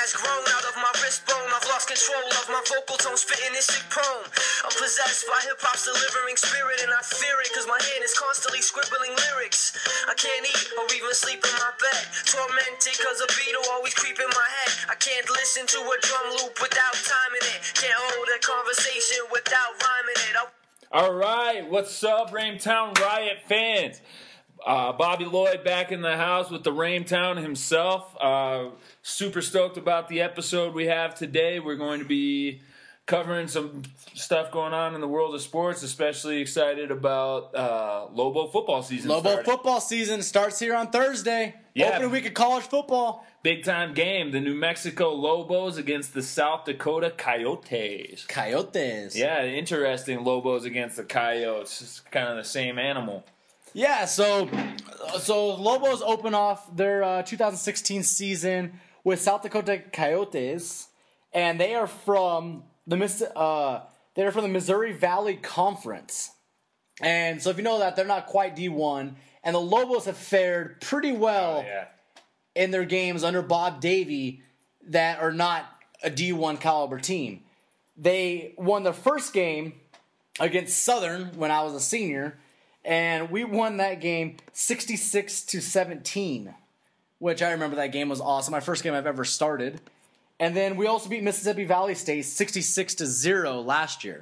has grown out of my wrist bone. I've lost control of my vocal tone, spitting this sick poem. I'm possessed by hip-hop's delivering spirit, and I fear it, cause my hand is constantly scribbling lyrics. I can't eat or even sleep in my bed, tormented cause a beat will always creep in my head. I can't listen to a drum loop without timing it, can't hold a conversation without rhyming it. All right, what's up, Raintown Riot fans? Bobby Lloyd back in the house with the Raintown himself. Super stoked about the episode we have today. We're going to be covering some stuff going on in the world of sports, especially excited about Lobo football season. Football season starts here on Thursday. Yeah. Opening week of college football. Big time game. The New Mexico Lobos against the South Dakota Coyotes. Yeah, interesting. Lobos against the Coyotes. It's kind of the same animal. Yeah, so Lobos open off their 2016 season with South Dakota Coyotes, and they are from the Missouri Valley Conference. And so if you know that, they're not quite D1, and the Lobos have fared pretty well in their games under Bob Davie that are not a D1 caliber team. They won their first game against Southern when I was a senior, and we won that game 66-17, which I remember that game was awesome. My first game I've ever started. And then we also beat Mississippi Valley State 66-0 last year.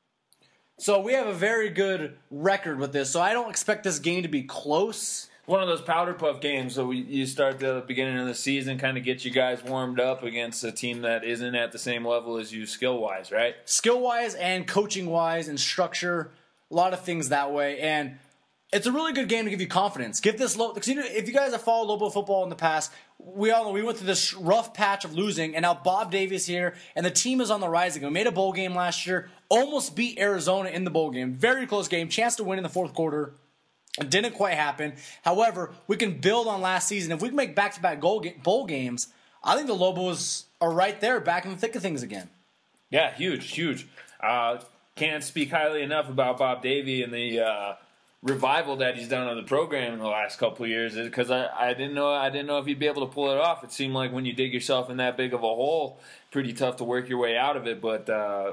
So we have a very good record with this. So I don't expect this game to be close. One of those powder puff games. So you start at the beginning of the season, kind of get you guys warmed up against a team that isn't at the same level as you skill-wise, right? Skill-wise and coaching-wise and structure. A lot of things that way, and it's a really good game to give you confidence. Give this because if you guys have followed Lobo football in the past, we all know we went through this rough patch of losing, and now Bob Davis here, and the team is on the rise again. We made a bowl game last year, almost beat Arizona in the bowl game. Very close game, chance to win in the fourth quarter. It didn't quite happen. However, we can build on last season. If we can make back-to-back bowl games, I think the Lobos are right there, back in the thick of things again. Yeah, huge. Can't speak highly enough about Bob Davie and the revival that he's done on the program in the last couple of years. Because I didn't know if he'd be able to pull it off. It seemed like when you dig yourself in that big of a hole, pretty tough to work your way out of it. But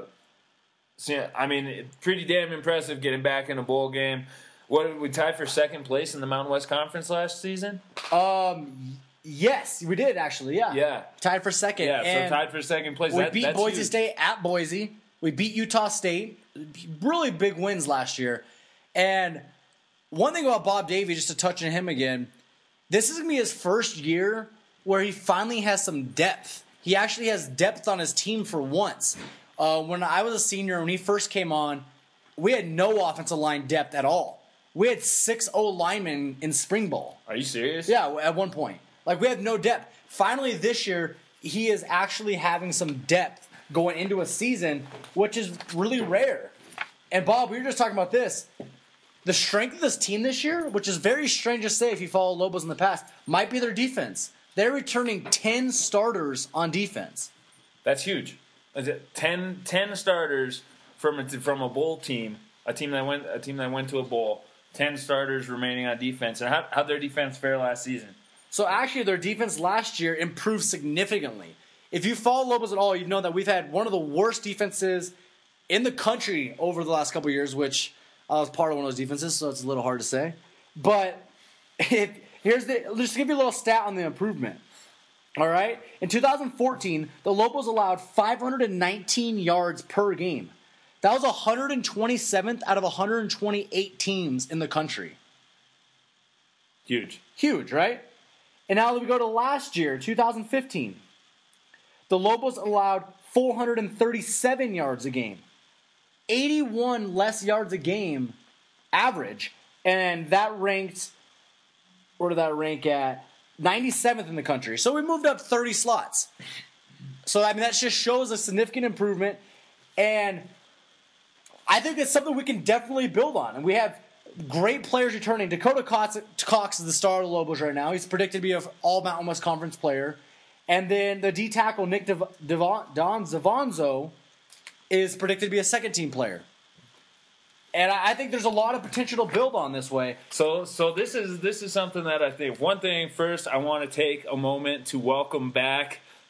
pretty damn impressive getting back in a bowl game. What, we tied for second place in the Mountain West Conference last season? Yes, we did actually. Yeah. Tied for second. Yeah, and so tied for second place. We beat Boise huge. State at Boise. We beat Utah State. Really big wins last year. And one thing about Bob Davie, just to touch on him again, this is going to be his first year where he finally has some depth. He actually has depth on his team for once. When I was a senior, when he first came on, we had no offensive line depth at all. We had 6 linemen in spring ball. Are you serious? Yeah, at one point. We had no depth. Finally, this year, he is actually having some depth going into a season, which is really rare. And Bob, we were just talking about this. The strength of this team this year, which is very strange to say if you follow Lobos in the past, might be their defense. They're returning 10 starters on defense. That's huge. 10 starters from a bowl team, a team that went to a bowl. 10 starters remaining on defense. And how'd their defense fare last season? So actually, their defense last year improved significantly. If you follow Lobos at all, you know that we've had one of the worst defenses in the country over the last couple of years, which I was part of one of those defenses, so it's a little hard to say. But just to give you a little stat on the improvement. All right? In 2014, the Lobos allowed 519 yards per game. That was 127th out of 128 teams in the country. Huge, right? And now we go to last year, 2015. The Lobos allowed 437 yards a game. 81 less yards a game average. And that ranked, where did that rank at? 97th in the country. So we moved up 30 slots. So, that just shows a significant improvement. And I think it's something we can definitely build on. And we have great players returning. Dakota Cox is the star of the Lobos right now. He's predicted to be an all Mountain West Conference player. And then the D-tackle, Nick Don Zavonzo, is predicted to be a second-team player. And I think there's a lot of potential to build on this way. So this is something that I think. One thing first, I want to take a moment to welcome back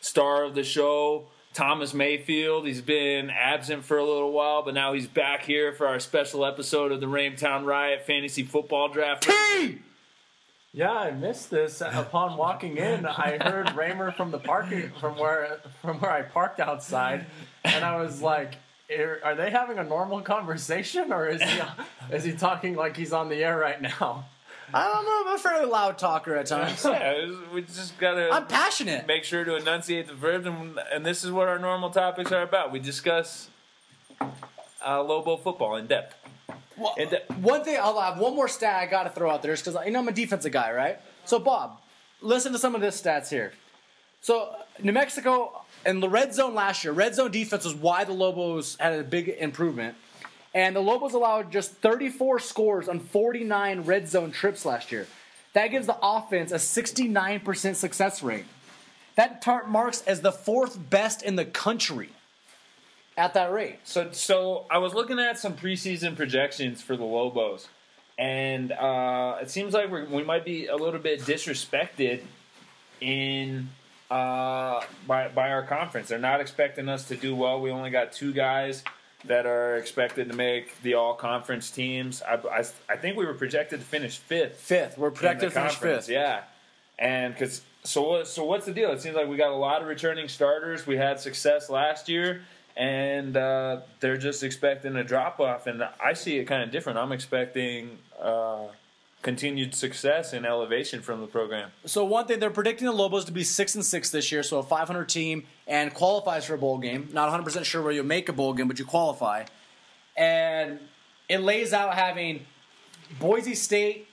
star of the show, Thomas Mayfield. He's been absent for a little while, but now he's back here for our special episode of the Raintown Riot Fantasy Football Draft. Yeah, I missed this. Upon walking in, I heard Raymer from the parking from where I parked outside, and I was like, "Are they having a normal conversation, or is he talking like he's on the air right now?" I don't know. I'm a fairly loud talker at times. Yeah, we just gotta. I'm passionate. Make sure to enunciate the verbs, and this is what our normal topics are about. We discuss Lobo football in depth. Well, one thing, I'll have one more stat I got to throw out there is because I'm a defensive guy, right? So, Bob, listen to some of this stats here. So, New Mexico in the red zone last year, red zone defense was why the Lobos had a big improvement. And the Lobos allowed just 34 scores on 49 red zone trips last year. That gives the offense a 69% success rate. That marks as the 4th best in the country at that rate. So I was looking at some preseason projections for the Lobos, and it seems like we might be a little bit disrespected in by our conference. They're not expecting us to do well. We only got 2 guys that are expected to make the all-conference teams. I think we were projected to finish 5th. 5th. We're projected to finish 5th. Yeah. And so what's the deal? It seems like we got a lot of returning starters. We had success last year. And they're just expecting a drop-off, and I see it kind of different. I'm expecting continued success and elevation from the program. So one thing, they're predicting the Lobos to be 6-6 this year, so a 500 team, and qualifies for a bowl game. Not 100% sure where you'll make a bowl game, but you qualify. And it lays out having Boise State,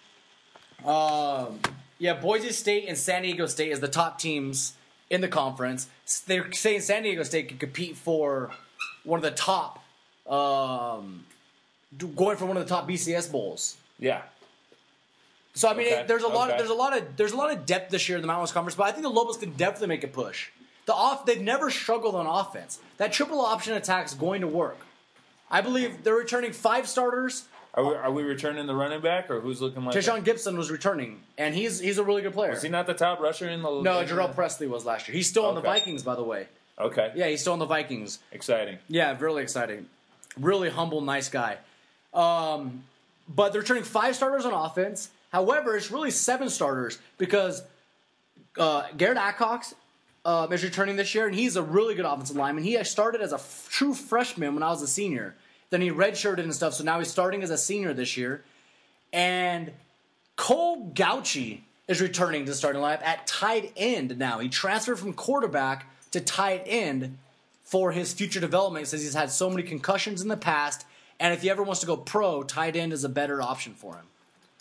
Boise State and San Diego State as the top teams in the conference. They're saying San Diego State could compete for one of the top, going for one of the top BCS bowls. Yeah. So I mean, there's a lot of depth this year in the Mountain West Conference, but I think the Lobos can definitely make a push. They've never struggled on offense. That triple option attack is going to work. I believe they're returning 5 starters. Are we returning the running back, or who's looking like? Tayshaun Gibson was returning, and he's a really good player. Was he not the top rusher in the? No, Jarrell Presley was last year. He's still on the Vikings, by the way. Okay. Yeah, he's still on the Vikings. Exciting. Yeah, really exciting. Really humble, nice guy. But they're turning 5 starters on offense. However, it's really 7 starters because Garrett Accox is returning this year, and he's a really good offensive lineman. He started as a true freshman when I was a senior. Then he redshirted and stuff, so now he's starting as a senior this year. And Cole Gauchi is returning to the starting lineup at tight end now. He transferred from quarterback to tight end for his future development since he's had so many concussions in the past. And if he ever wants to go pro, tight end is a better option for him.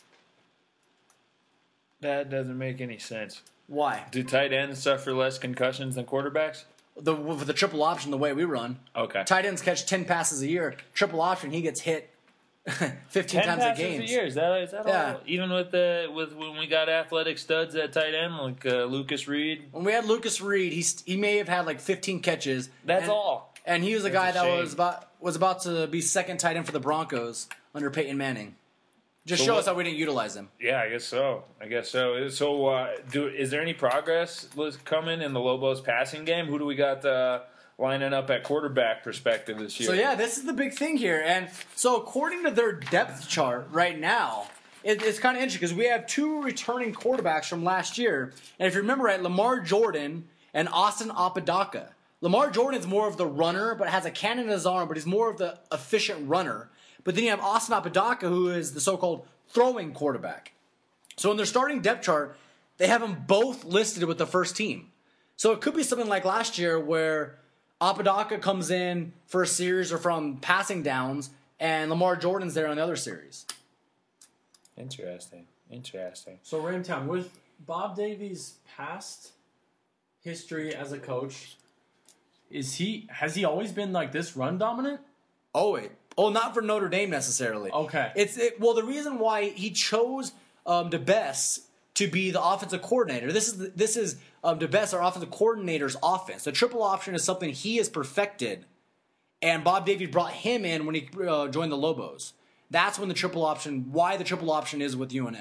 That doesn't make any sense. Why? Do tight ends suffer less concussions than quarterbacks? With the triple option, the way we run. Okay. Tight ends catch 10 passes a year. Triple option, he gets hit 15 times a game. 10 passes a year. Is that yeah. all? Even with when we got athletic studs at tight end, like Lucas Reed? When we had Lucas Reed, he may have had like 15 catches. That's all. And he was a guy that was about to be second tight end for the Broncos under Peyton Manning. Just show us how we didn't utilize him. Yeah, I guess so. So, is there any progress coming in the Lobos passing game? Who do we got lining up at quarterback perspective this year? So, yeah, this is the big thing here. And so, according to their depth chart right now, it's kind of interesting because we have 2 returning quarterbacks from last year. And if you remember right, Lamar Jordan and Austin Apodaca. Lamar Jordan's more of the runner, but has a cannon in his arm, but he's more of the efficient runner. But then you have Austin Apodaca, who is the so-called throwing quarterback. So in their starting depth chart, they have them both listed with the first team. So it could be something like last year where Apodaca comes in for a series or from passing downs, and Lamar Jordan's there on the other series. Interesting. So Raintown, with Bob Davies' past history as a coach, has he always been like this run dominant? Oh, not for Notre Dame necessarily. Okay. Well, the reason why he chose DeBesse to be the offensive coordinator. This is DeBesse, our offensive coordinator's offense. The triple option is something he has perfected, and Bob Davies brought him in when he joined the Lobos. That's when why the triple option is with UNM.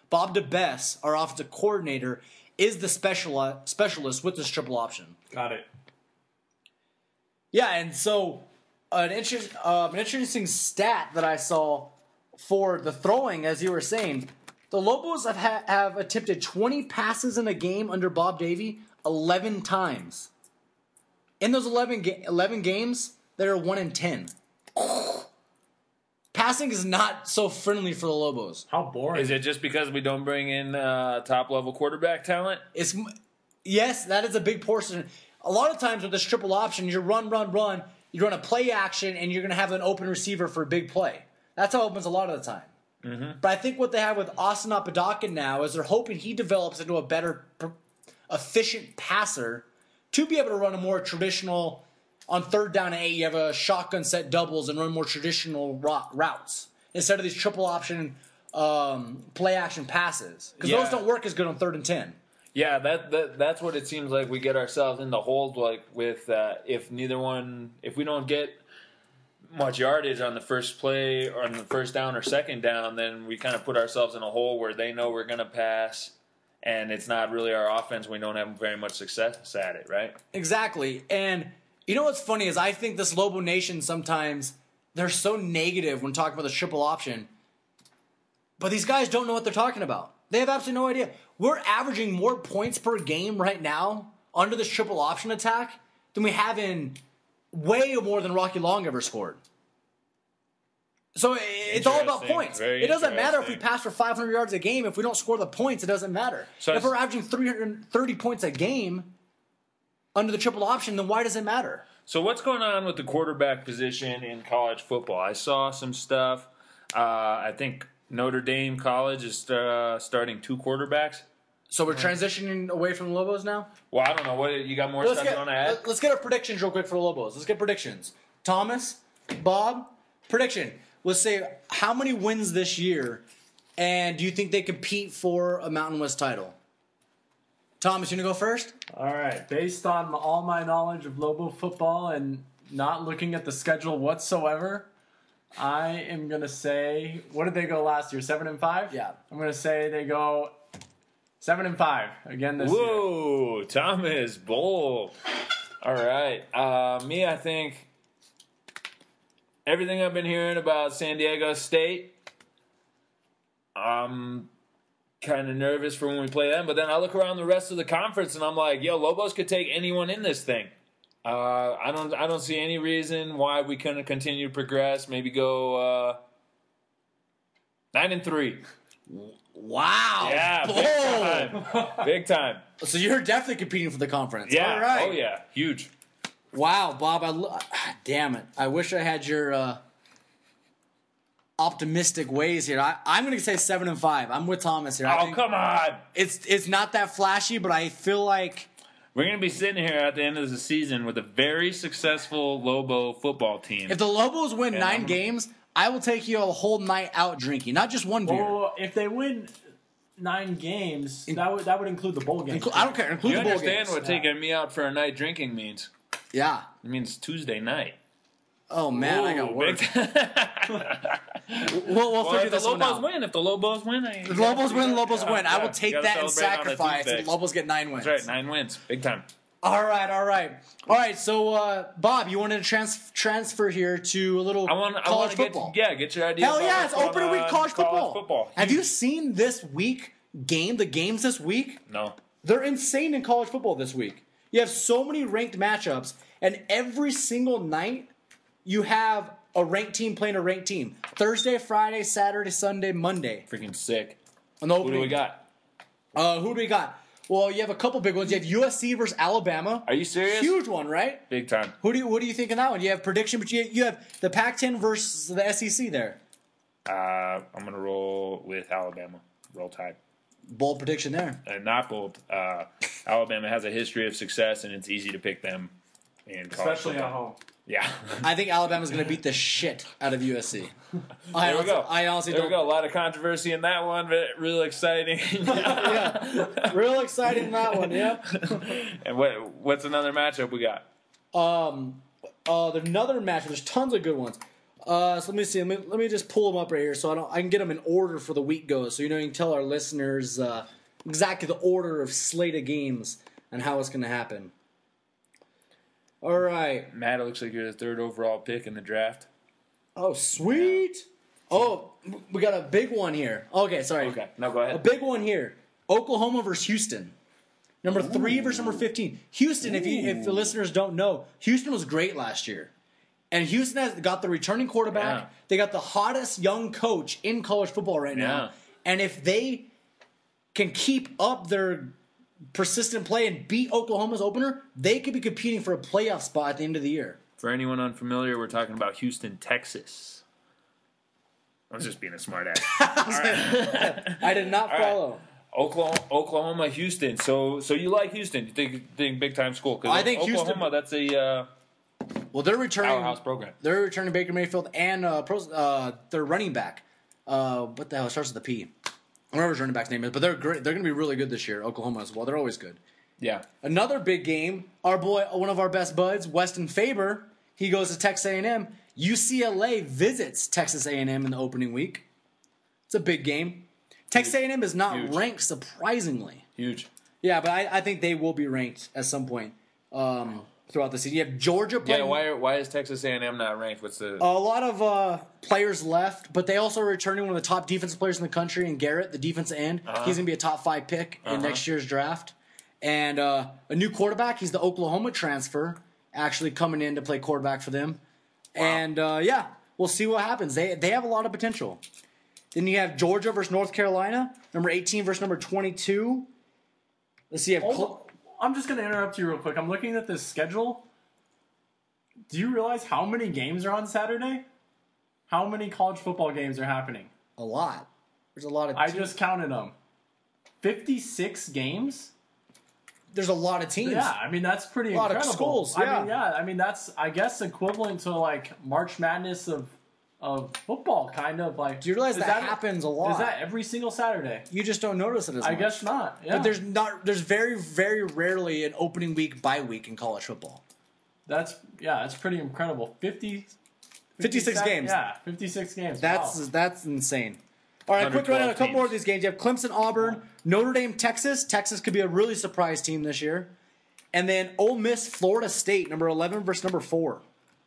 Bob DeBess, our offensive coordinator, is the specialist with this triple option. Got it. Yeah, and so an interesting stat that I saw for the throwing, as you were saying, the Lobos have attempted 20 passes in a game under Bob Davie 11 times. In those 11 games, they're 1-10. Passing is not so friendly for the Lobos. How boring. Is it just because we don't bring in top-level quarterback talent? Yes, that is a big portion. A lot of times with this triple option, you run, you run a play action, and you're going to have an open receiver for a big play. That's how it opens a lot of the time. Mm-hmm. But I think what they have with Austin Apodaca now is they're hoping he develops into a better, efficient passer to be able to run a more traditional, on 3rd down and 8, you have a shotgun set doubles and run more traditional routes instead of these triple option play action passes. Because those don't work as good on 3rd and 10. Yeah, that's what it seems like we get ourselves in the hold with if we don't get much yardage on the first play or on the first down or second down, then we kind of put ourselves in a hole where they know we're going to pass, and it's not really our offense. We don't have very much success at it, right? Exactly. And you know what's funny is I think this Lobo Nation sometimes, they're so negative when talking about the triple option, but these guys don't know what they're talking about. They have absolutely no idea. We're averaging more points per game right now under this triple option attack than we have in way more than Rocky Long ever scored. So it's all about points. It doesn't matter if we pass for 500 yards a game. If we don't score the points, it doesn't matter. So if we're averaging 330 points a game under the triple option, then why does it matter? So what's going on with the quarterback position in college football? I saw some stuff. I think Notre Dame College is starting 2 quarterbacks. So we're transitioning away from the Lobos now? Well, I don't know. What you got more stuff you want to add? Let's get our predictions real quick for the Lobos. Let's get predictions. Thomas, Bob, prediction. Let's say how many wins this year, and do you think they compete for a Mountain West title? Thomas, you want to go first? All right. Based on all my knowledge of Lobo football and not looking at the schedule whatsoever, I am going to say, what did they go last year? 7-5? Yeah. I'm going to say they go 7-5 again this year. Whoa, Thomas, bold. All right. Me, I think everything I've been hearing about San Diego State, I'm kind of nervous for when we play them. But then I look around the rest of the conference and I'm like, yo, Lobos could take anyone in this thing. I don't see any reason why we couldn't continue to progress. Maybe go 9-3. Wow. Yeah, big time. Big time. So you're definitely competing for the conference. Yeah. All right. Oh, yeah. Huge. Wow, Bob. Damn it. I wish I had your optimistic ways here. I'm going to say 7-5. I'm with Thomas here. Oh, come on. It's not that flashy, but I feel like we're going to be sitting here at the end of the season with a very successful Lobo football team. If the Lobos win 9 games, I will take you a whole night out drinking, not just one beer. Well, if they win 9 games, that would include the bowl games. I don't care. Include the bowl games. You understand what taking me out for a night drinking means? Yeah. It means Tuesday night. Oh, man, I got work. We'll figure this one out. If the Lobos win, If the Lobos win, Lobos win. I will take that and sacrifice if the Lobos get 9 wins. That's right, 9 wins. Big time. All right. So, Bob, you wanted to transfer here to a little college football. Get your idea. Hell yeah, it's opening week college football. Have you seen this week the games this week? No. They're insane in college football this week. You have so many ranked matchups, and every single night you have a ranked team playing a ranked team. Thursday, Friday, Saturday, Sunday, Monday. Freaking sick. Who do we got? Who do we got? Well, you have a couple big ones. You have USC versus Alabama. Are you serious? Huge one, right? Big time. What do you think of that one? You have prediction, but you have the Pac-10 versus the SEC there. I'm going to roll with Alabama. Roll Tide. Bold prediction there. Not bold. Alabama has a history of success, and it's easy to pick them in college especially football. at home. Yeah. I think Alabama's going to beat the shit out of USC. There we go. I honestly there don't. we go. A lot of controversy in that one, but real exciting. Yeah. Real exciting in that one, yeah. And what's another matchup we got? Another matchup. There's tons of good ones. So let me see. Let me just pull them up right here so I can get them in order for the week goes. So you can tell our listeners exactly the order of slate of games and how it's going to happen. All right. Matt, it looks like you're the third overall pick in the draft. Oh, sweet. Oh, we got a big one here. Okay, sorry. Okay, no, go ahead. A big one here. Oklahoma versus Houston. Number 3 versus number 15. Houston, if the listeners don't know, Houston was great last year. And Houston has got the returning quarterback. Yeah. They got the hottest young coach in college football right now. And if they can keep up their persistent play and beat Oklahoma's opener, they could be competing for a playoff spot at the end of the year. For anyone unfamiliar, we're talking about Houston, Texas. I was just being a smart ass. I did not follow. Oklahoma, Houston. So you like Houston? You think big time school? Because I think Oklahoma, that's a well, they're returning powerhouse program. They're returning Baker Mayfield and their running back. What the hell? It starts with a P. I don't remember his running back's name is, but they're great. They're going to be really good this year. Oklahoma as well. They're always good. Yeah. Another big game. Our boy, one of our best buds, Weston Faber. He goes to Texas A&M. UCLA visits Texas A&M in the opening week. It's a big game. Texas A&M is not ranked, surprisingly. Huge. Yeah, but I think they will be ranked at some point throughout the season. You have Georgia playing. Yeah, why is Texas A&M not ranked? What's the... A lot of players left, but they also are returning one of the top defensive players in the country in Garrett, the defensive end. He's going to be a top 5 pick in next year's draft. And a new quarterback. He's the Oklahoma transfer, actually coming in to play quarterback for them. Wow. And, we'll see what happens. They have a lot of potential. Then you have Georgia versus North Carolina, number 18 versus number 22. Let's see. I'm just going to interrupt you real quick. I'm looking at this schedule. Do you realize how many games are on Saturday? How many college football games are happening? A lot. There's a lot of I just counted them. 56 games? There's a lot of teams. Yeah, I mean, that's pretty incredible. A lot of schools, yeah. I mean, that's, I guess, equivalent to, like, March Madness of football, kind of. Like, do you realize that happens a lot? Is that every single Saturday? You just don't notice it as much. I guess not, yeah. But there's very, very rarely an opening week, bye week in college football. That's pretty incredible. 56 games. Yeah, 56 games. That's insane. All right, quick run on a couple more of these games. You have Clemson, Auburn, Notre Dame, Texas. Texas could be a really surprise team this year. And then Ole Miss, Florida State, number 11 versus number 4.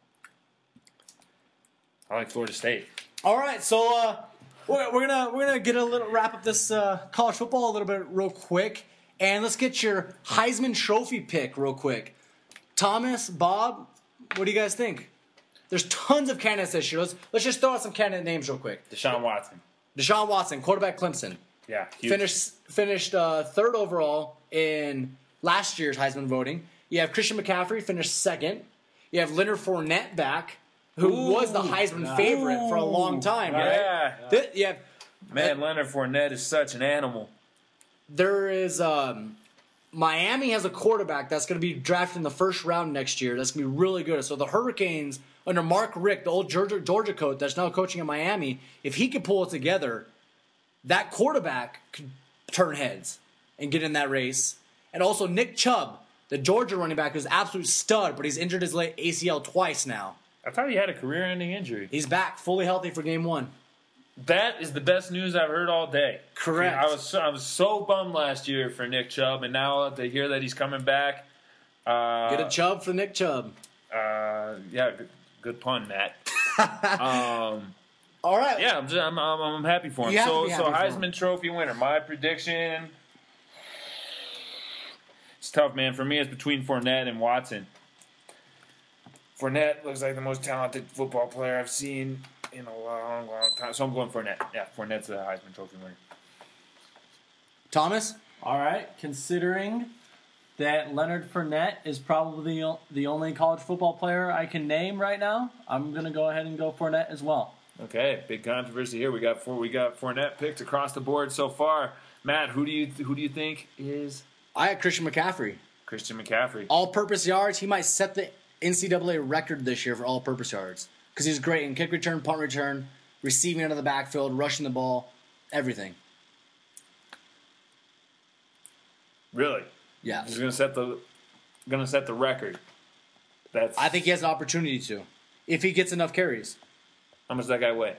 I like Florida State. All right, so we're gonna get a little wrap up this college football a little bit real quick, and let's get your Heisman Trophy pick real quick. Thomas, Bob, what do you guys think? There's tons of candidates this year. Let's just throw out some candidate names real quick. Deshaun Watson, quarterback, Clemson. Yeah, huge. Finished third overall in last year's Heisman voting. You have Christian McCaffrey finished second. You have Leonard Fournette back, who was the Heisman favorite for a long time, right? Yeah. Man, Leonard Fournette is such an animal. There is Miami has a quarterback that's going to be drafted in the first round next year. That's going to be really good. So the Hurricanes under Mark Richt, the old Georgia coach that's now coaching in Miami, if he could pull it together, that quarterback could turn heads and get in that race. And also Nick Chubb, the Georgia running back, who's an absolute stud, but he's injured his ACL twice now. I thought he had a career-ending injury. He's back, fully healthy for game 1. That is the best news I've heard all day. Correct. I was so bummed last year for Nick Chubb, and now to hear that he's coming back. Get a Chubb for Nick Chubb. Yeah, good pun, Matt. All right. Yeah, I'm happy for him. So Heisman Trophy winner. My prediction. It's tough, man. For me, it's between Fournette and Watson. Fournette looks like the most talented football player I've seen in a long, long time. So I'm going Fournette. Yeah, Fournette's the Heisman Trophy winner. Thomas? All right. Considering that Leonard Fournette is probably the only college football player I can name right now, I'm going to go ahead and go Fournette as well. Okay, big controversy here. We got Fournette picked across the board so far. Matt, who do you think is? I had Christian McCaffrey. All-purpose yards. He might set the NCAA record this year for all-purpose yards because he's great in kick return, punt return, receiving out of the backfield, rushing the ball, everything. Really? Yeah. He's gonna set the record. I think he has an opportunity to, if he gets enough carries. How much does that guy weigh?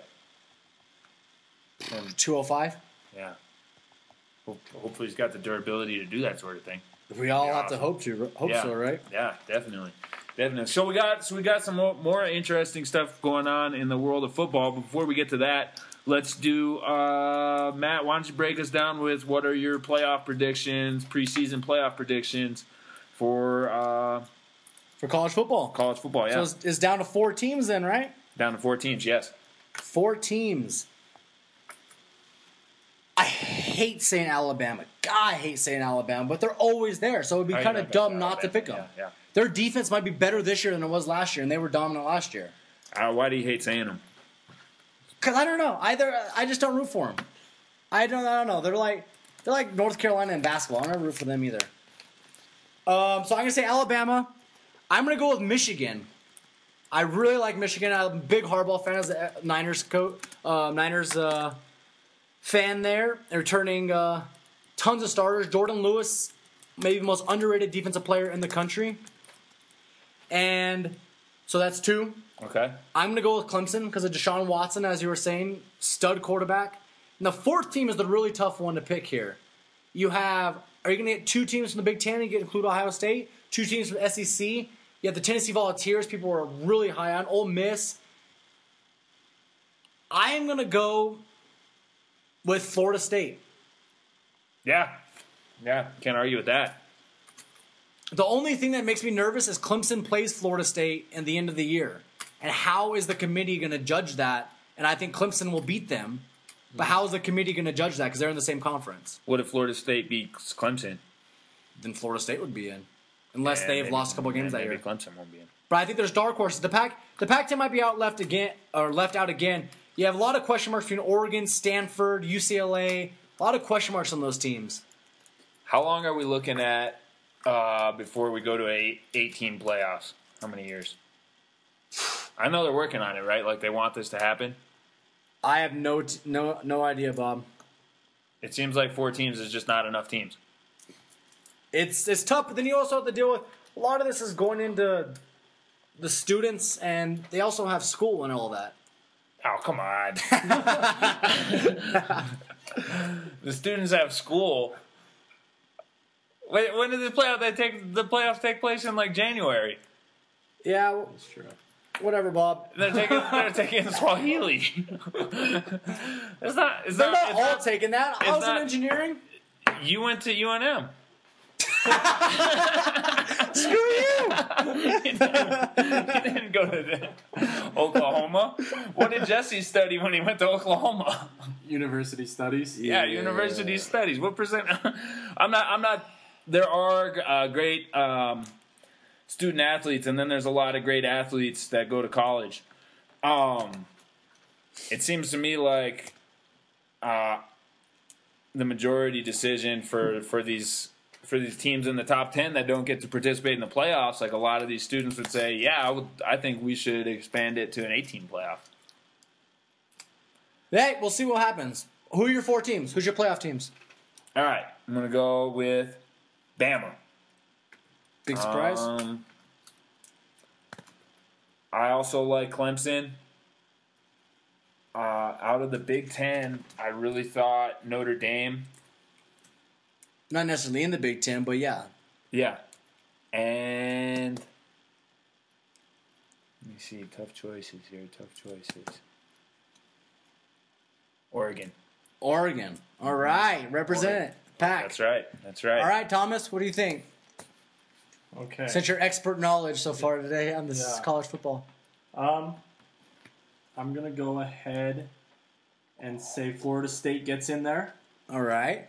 205. Yeah. Hopefully he's got the durability to do that sort of thing. We all Yeah, have to hope so, right? Yeah, definitely. So we got some more interesting stuff going on in the world of football. Before we get to that, let's do Matt. Why don't you break us down with what are your playoff predictions, preseason playoff predictions for college football. college football? Yeah, So it's down to 4 teams then, right? down to 4 teams. Yes. 4 teams. I hate saying Alabama. God, I hate saying Alabama, but they're always there, so it would be kind of dumb not to pick them. Yeah. Their defense might be better this year than it was last year, and they were dominant last year. Why do you hate saying them? Because I don't know. I just don't root for them. I don't know. They're like North Carolina in basketball. I don't root for them either. So I'm gonna say Alabama. I'm gonna go with Michigan. I really like Michigan. I'm a big Harbaugh fan as a Niners fan there. They're returning tons of starters. Jordan Lewis, maybe the most underrated defensive player in the country. And so that's 2. Okay. I'm going to go with Clemson because of Deshaun Watson, as you were saying, stud quarterback. And the 4th team is the really tough one to pick here. Are you going to get 2 teams from the Big Ten? You get include Ohio State. 2 teams from the SEC. You have the Tennessee Volunteers. People are really high on. Ole Miss. I am going to go with Florida State. Yeah. Can't argue with that. The only thing that makes me nervous is Clemson plays Florida State at the end of the year. And how is the committee going to judge that? And I think Clemson will beat them. But how is the committee going to judge that? Because they're in the same conference. What if Florida State beats Clemson? Then Florida State would be in. Unless they've lost a couple games that year. Maybe Clemson won't be in. But I think there's dark horses. The Pac-10 might be left out again. You have a lot of question marks between Oregon, Stanford, UCLA. A lot of question marks on those teams. How long are we looking at before we go to 18 playoffs? How many years? I know they're working on it, right? Like they want this to happen. I have no idea, Bob. It seems like 4 teams is just not enough teams. It's tough, but then you also have to deal with a lot of this is going into the students, and they also have school and all that. Oh, come on. The students have school. Wait, when did the playoffs take place in like January? Yeah, That's true. whatever, Bob. They're taking Swahili. They're not all taking that. I was in engineering. You went to UNM. Screw you! You didn't go to Oklahoma. What did Jesse study when he went to Oklahoma? University studies. Yeah, university studies. What percent? I'm not. There are great student athletes, and then there's a lot of great athletes that go to college. It seems to me like the majority decision for these teams in the top 10 that don't get to participate in the playoffs, like a lot of these students would say, yeah, I think we should expand it to an 18 playoff. Hey, we'll see what happens. Who are your 4 teams? Who's your playoff teams? All right, I'm going to go with Bama. Big surprise? I also like Clemson. Out of the Big Ten, I really thought Notre Dame. Not necessarily in the Big Ten, but yeah. Yeah. And let me see. Tough choices here. Oregon. All right. Represent it. Pack. That's right. All right, Thomas, what do you think? Okay. Since your expert knowledge so far today on this college football. I'm going to go ahead and say Florida State gets in there. All right.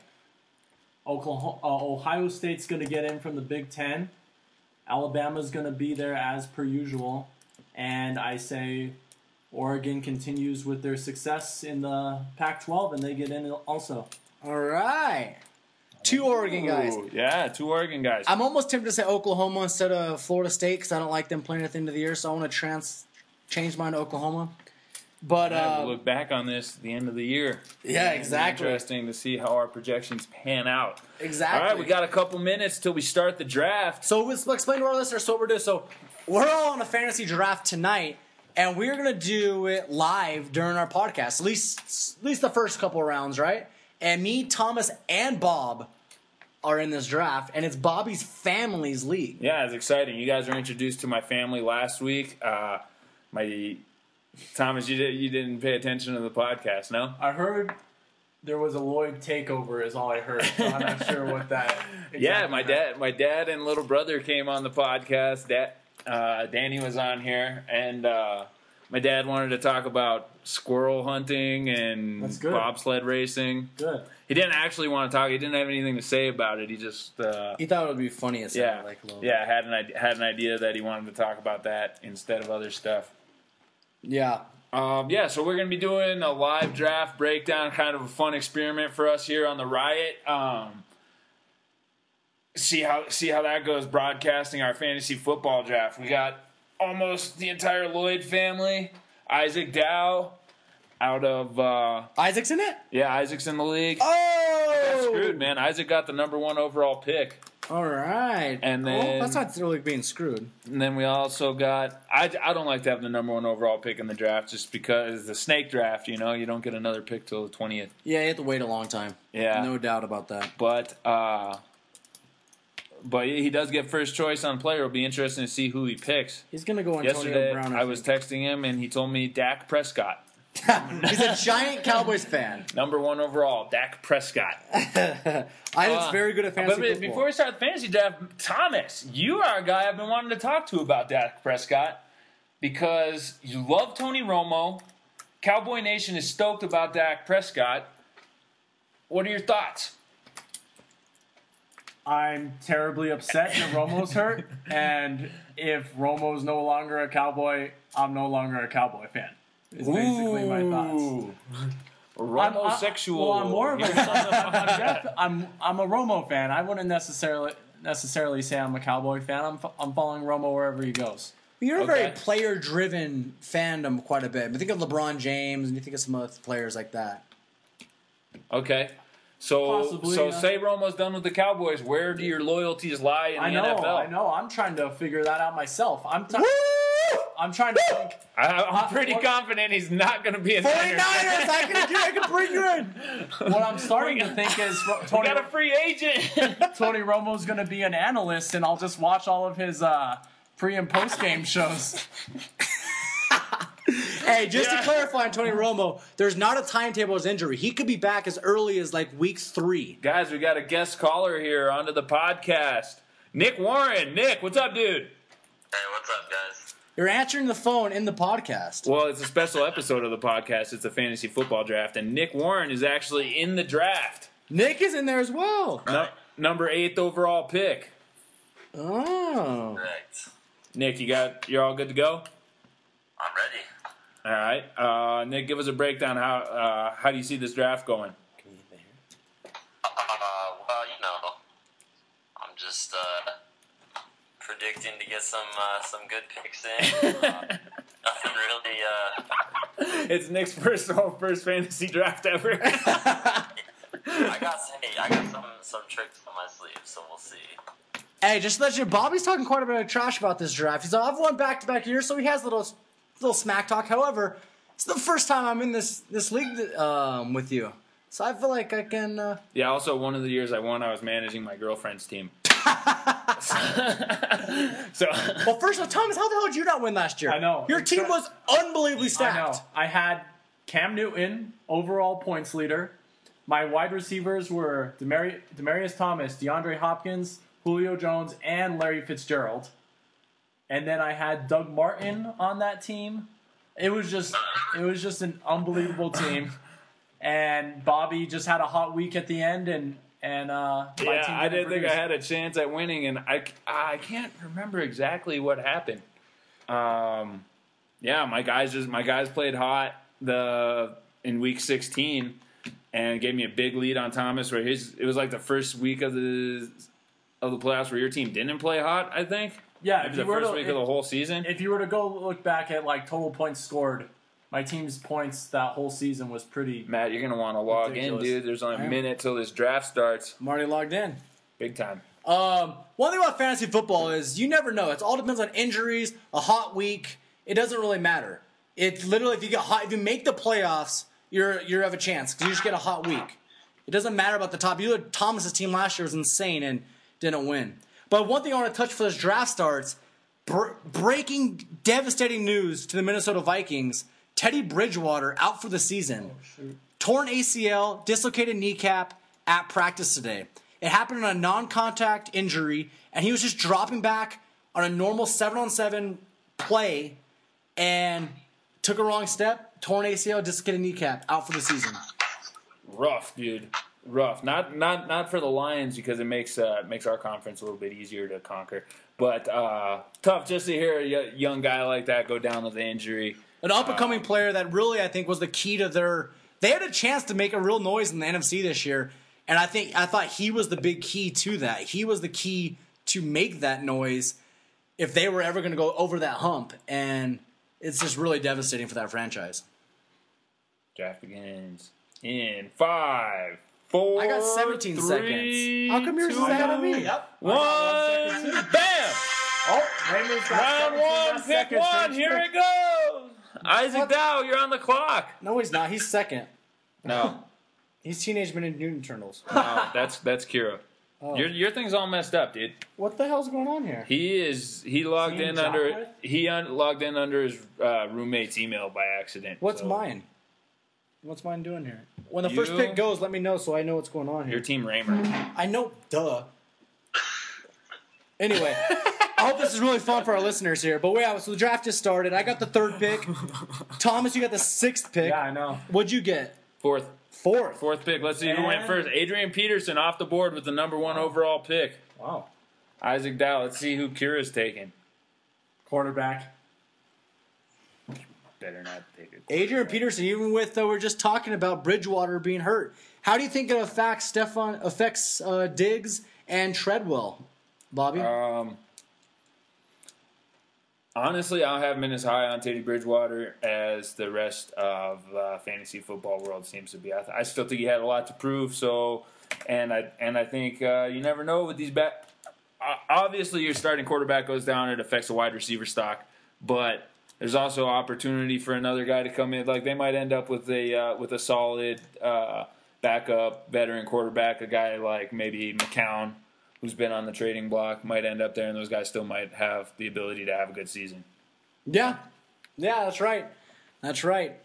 Ohio State's going to get in from the Big Ten. Alabama's going to be there as per usual. And I say Oregon continues with their success in the Pac-12, and they get in also. All right. 2 Oregon guys. Ooh, yeah, 2 Oregon guys. I'm almost tempted to say Oklahoma instead of Florida State because I don't like them playing at the end of the year, so I want to change mine to Oklahoma. But we'll look back on this at the end of the year. Yeah, exactly. Interesting to see how our projections pan out. Exactly. All right, we got a couple minutes till we start the draft. So let's explain to our listeners what we're doing. So we're all on a fantasy draft tonight, and we're gonna do it live during our podcast. At least the first couple rounds, right? And me, Thomas, and Bob are in this draft, and it's Bobby's family's league. Yeah, it's exciting. You guys were introduced to my family last week. Thomas, you didn't pay attention to the podcast, no? I heard there was a Lloyd takeover, is all I heard. So I'm not sure what that. Exactly Yeah, my dad and little brother came on the podcast. Danny was on here, and my dad wanted to talk about squirrel hunting and That's good. bobsled racing. Good. He didn't actually want to talk. He didn't have anything to say about it. He just He thought it would be funny as yeah, like a little had an idea that he wanted to talk about that instead of other stuff. Yeah. So we're going to be doing a live draft breakdown, kind of a fun experiment for us here on the Riot. See how that goes, broadcasting our fantasy football draft. We got almost the entire Lloyd family. Isaac Dow out of Isaac's in it? yeah, Isaac's in the league. Oh! Got screwed, man. Isaac got the number 1 overall pick. All right. And well, then- that's not really being screwed. And then we also got I don't like to have the number 1 overall pick in the draft just because the snake draft, you don't get another pick till the 20th. Yeah, you have to wait a long time. Yeah. No doubt about that. But he does get first choice on player. It'll be interesting to see who he picks. He's going to go Antonio Yesterday, Brown. I was texting him, and he told me Dak Prescott. He's a giant Cowboys fan. Number 1 overall, Dak Prescott. Isaac's very good at fantasy But football. before we start the fantasy draft, Thomas, you are a guy I've been wanting to talk to about Dak Prescott because you love Tony Romo. Cowboy Nation is stoked about Dak Prescott. What are your thoughts? I'm terribly upset that Romo's hurt, and if Romo's no longer a Cowboy, I'm no longer a Cowboy fan. Is basically my thoughts. Romosexual. I'm more of a I'm a Romo fan. I wouldn't necessarily say I'm a Cowboy fan. I'm following Romo wherever he goes. You're a Okay. very player-driven fandom quite a bit. I think of LeBron James, and you think of some other players like that. Okay. So Possibly, say Romo's done with the Cowboys. Where do your loyalties lie in the NFL? I know. I'm trying to figure that out myself. I'm trying to think. I'm pretty confident he's not going to be a Niner. 49ers! I can bring you in! What I'm starting to think is We Tony got a free agent. Romo's going to be an analyst, and I'll just watch all of his pre and post game shows. Hey, just to clarify on Tony Romo, there's not a timetable of his injury. He could be back as early as like week 3. Guys, we got a guest caller here onto the podcast. Nick Warren. Nick, what's up, dude? Hey, what's up, guys? You're answering the phone in the podcast. Well, it's a special episode of the podcast. It's a fantasy football draft, and Nick Warren is actually in the draft. Nick is in there as well. Number 8th overall pick. Oh. Correct. Nick, you're all good to go? I'm ready. All right. Nick, give us a breakdown. How do you see this draft going? Well, I'm just predicting to get some good picks in. Nothing really. It's Nick's first fantasy draft ever. I got some tricks on my sleeve, so we'll see. Hey, just to let you know, Bobby's talking quite a bit of trash about this draft. He's like, I've won back-to-back years, so he has a little smack talk. However, it's the first time I'm in this league with you. So I feel like I can... Yeah, also, one of the years I won, I was managing my girlfriend's team. So, Well, first of all, Thomas, how the hell did you not win last year? I know. Your team was unbelievably I stacked. know. I had Cam Newton, overall points leader. My wide receivers were Demaryius Thomas, DeAndre Hopkins, Julio Jones, and Larry Fitzgerald. And then I had Doug Martin on that team. It was just an unbelievable team. And Bobby just had a hot week at the end, and my team I didn't think I produce. had a chance at winning, and I can't remember exactly what happened. My guys played hot in week 16 and gave me a big lead on Thomas. Where it was like the first week of the playoffs where your team didn't play hot. I think. Yeah, Maybe the first week of the whole season. If you were to go look back at like total points scored, my team's points that whole season was pretty. Matt, you're gonna want to log Ridiculous. in, dude. There's only a minute till this draft starts. I'm already logged in. Big time. One thing about fantasy football is you never know. It all depends on injuries, a hot week. It doesn't really matter. It's literally if you make the playoffs, you have a chance because you just get a hot week. It doesn't matter about the top. You had Thomas's team last year was insane and didn't win. But one thing I want to touch for this draft starts, breaking devastating news to the Minnesota Vikings. Teddy Bridgewater out for the season. Torn ACL, dislocated kneecap at practice today. It happened on a non-contact injury, and he was just dropping back on a normal 7-on-7 play and took a wrong step, torn ACL, dislocated kneecap, out for the season. Rough, dude. Rough. Not for the Lions because it makes our conference a little bit easier to conquer. But tough just to hear a young guy like that go down with the injury. An up-and-coming player that really, I think, was the key to their... They had a chance to make a real noise in the NFC this year, and I thought he was the big key to that. He was the key to make that noise if they were ever going to go over that hump, and it's just really devastating for that franchise. Draft begins in 5, 4, I got 17 seconds. How come yours is ahead of me? Yep. 1, bam! Oh, Raymond's got Round 1, pick 1, here it goes! Isaac Dow, you're on the clock. No, he's not. He's second. No, He's Teenage Mutant Ninja Turtles. that's Kiro. Oh. Your thing's all messed up, dude. What the hell's going on here? He logged Team in under chocolate? logged in under his roommate's email by accident. What's so mine? What's mine doing here? When the You- first pick goes, let me know so I know what's going on here. Your team Raymer. I know, duh. Anyway, I hope this is really fun for our listeners here. But yeah, so the draft just started. I got the 3rd pick. Thomas, you got the 6th pick. Yeah, I know. What'd you get? 4th 4th. pick. Let's see who went And- first. Adrian Peterson off the board with the number 1 overall pick. Wow. Isaac Dow. Let's see who Kira's taking. Quarterback. Better not take it. Adrian Peterson, even with we're just talking about Bridgewater being hurt. How do you think it affects Diggs and Treadwell, Bobby? Honestly, I don't have him in as high on Teddy Bridgewater as the rest of fantasy football world seems to be. I still think he had a lot to prove. So, and I think you never know with these obviously, your starting quarterback goes down, it affects the wide receiver stock. But there's also opportunity for another guy to come in. Like they might end up with a solid backup veteran quarterback, a guy like maybe McCown, who's been on the trading block, might end up there, and those guys still might have the ability to have a good season. Yeah, that's right. That's right.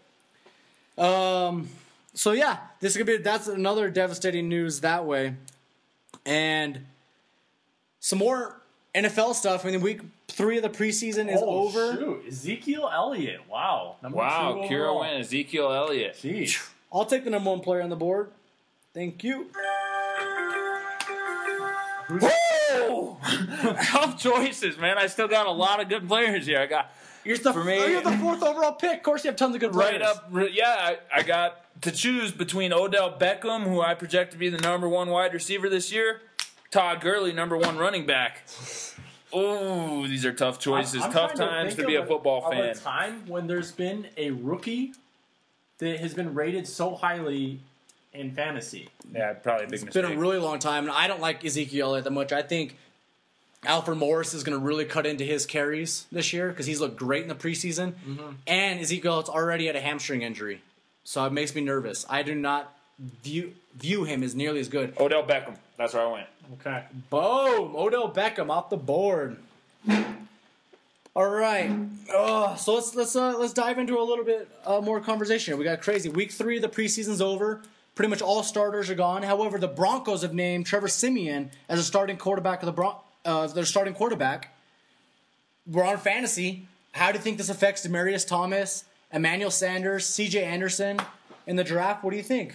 So yeah, that's another devastating news that way, and some more NFL stuff. I mean, week 3 of the preseason is over. Shoot. Ezekiel Elliott. Wow. Number 2 Kira overall. went Ezekiel Elliott. Jeez. I'll take the number 1 player on the board. Thank you. Whoa! Tough choices, man. I still got a lot of good players here. I got You're the 4th overall pick. Of course, you have tons of good players. right up. Yeah, I got to choose between Odell Beckham, who I project to be the number 1 wide receiver this year, Todd Gurley, number 1 running back. Oh, these are tough choices. I'm Tough trying times to think be a of football of fan. a time when there's been a rookie that has been rated so highly in fantasy. Yeah, probably a big It's mistake. been a really long time, and I don't like Ezekiel Elliott that much. I think Alfred Morris is going to really cut into his carries this year because he's looked great in the preseason. And Ezekiel Elliott's already had a hamstring injury, so it makes me nervous. I do not view him as nearly as good. Odell Beckham. That's where I went. Okay. Boom! Odell Beckham off the board. All right. So let's dive into a little bit more conversation. We got crazy. Week 3 of the preseason's over. Pretty much all starters are gone. However, the Broncos have named Trevor Siemian as a starting quarterback of their starting quarterback. We're on fantasy. How do you think this affects Demaryius Thomas, Emmanuel Sanders, C.J. Anderson in the draft? What do you think?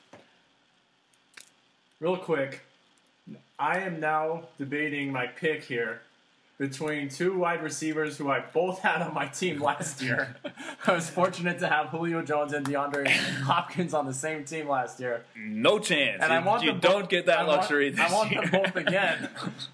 Real quick, I am now debating my pick here between 2 wide receivers who I both had on my team last year. I was fortunate to have Julio Jones and DeAndre Hopkins on the same team last year. No chance. And I want you them don't both- get that luxury this I want year. them both again.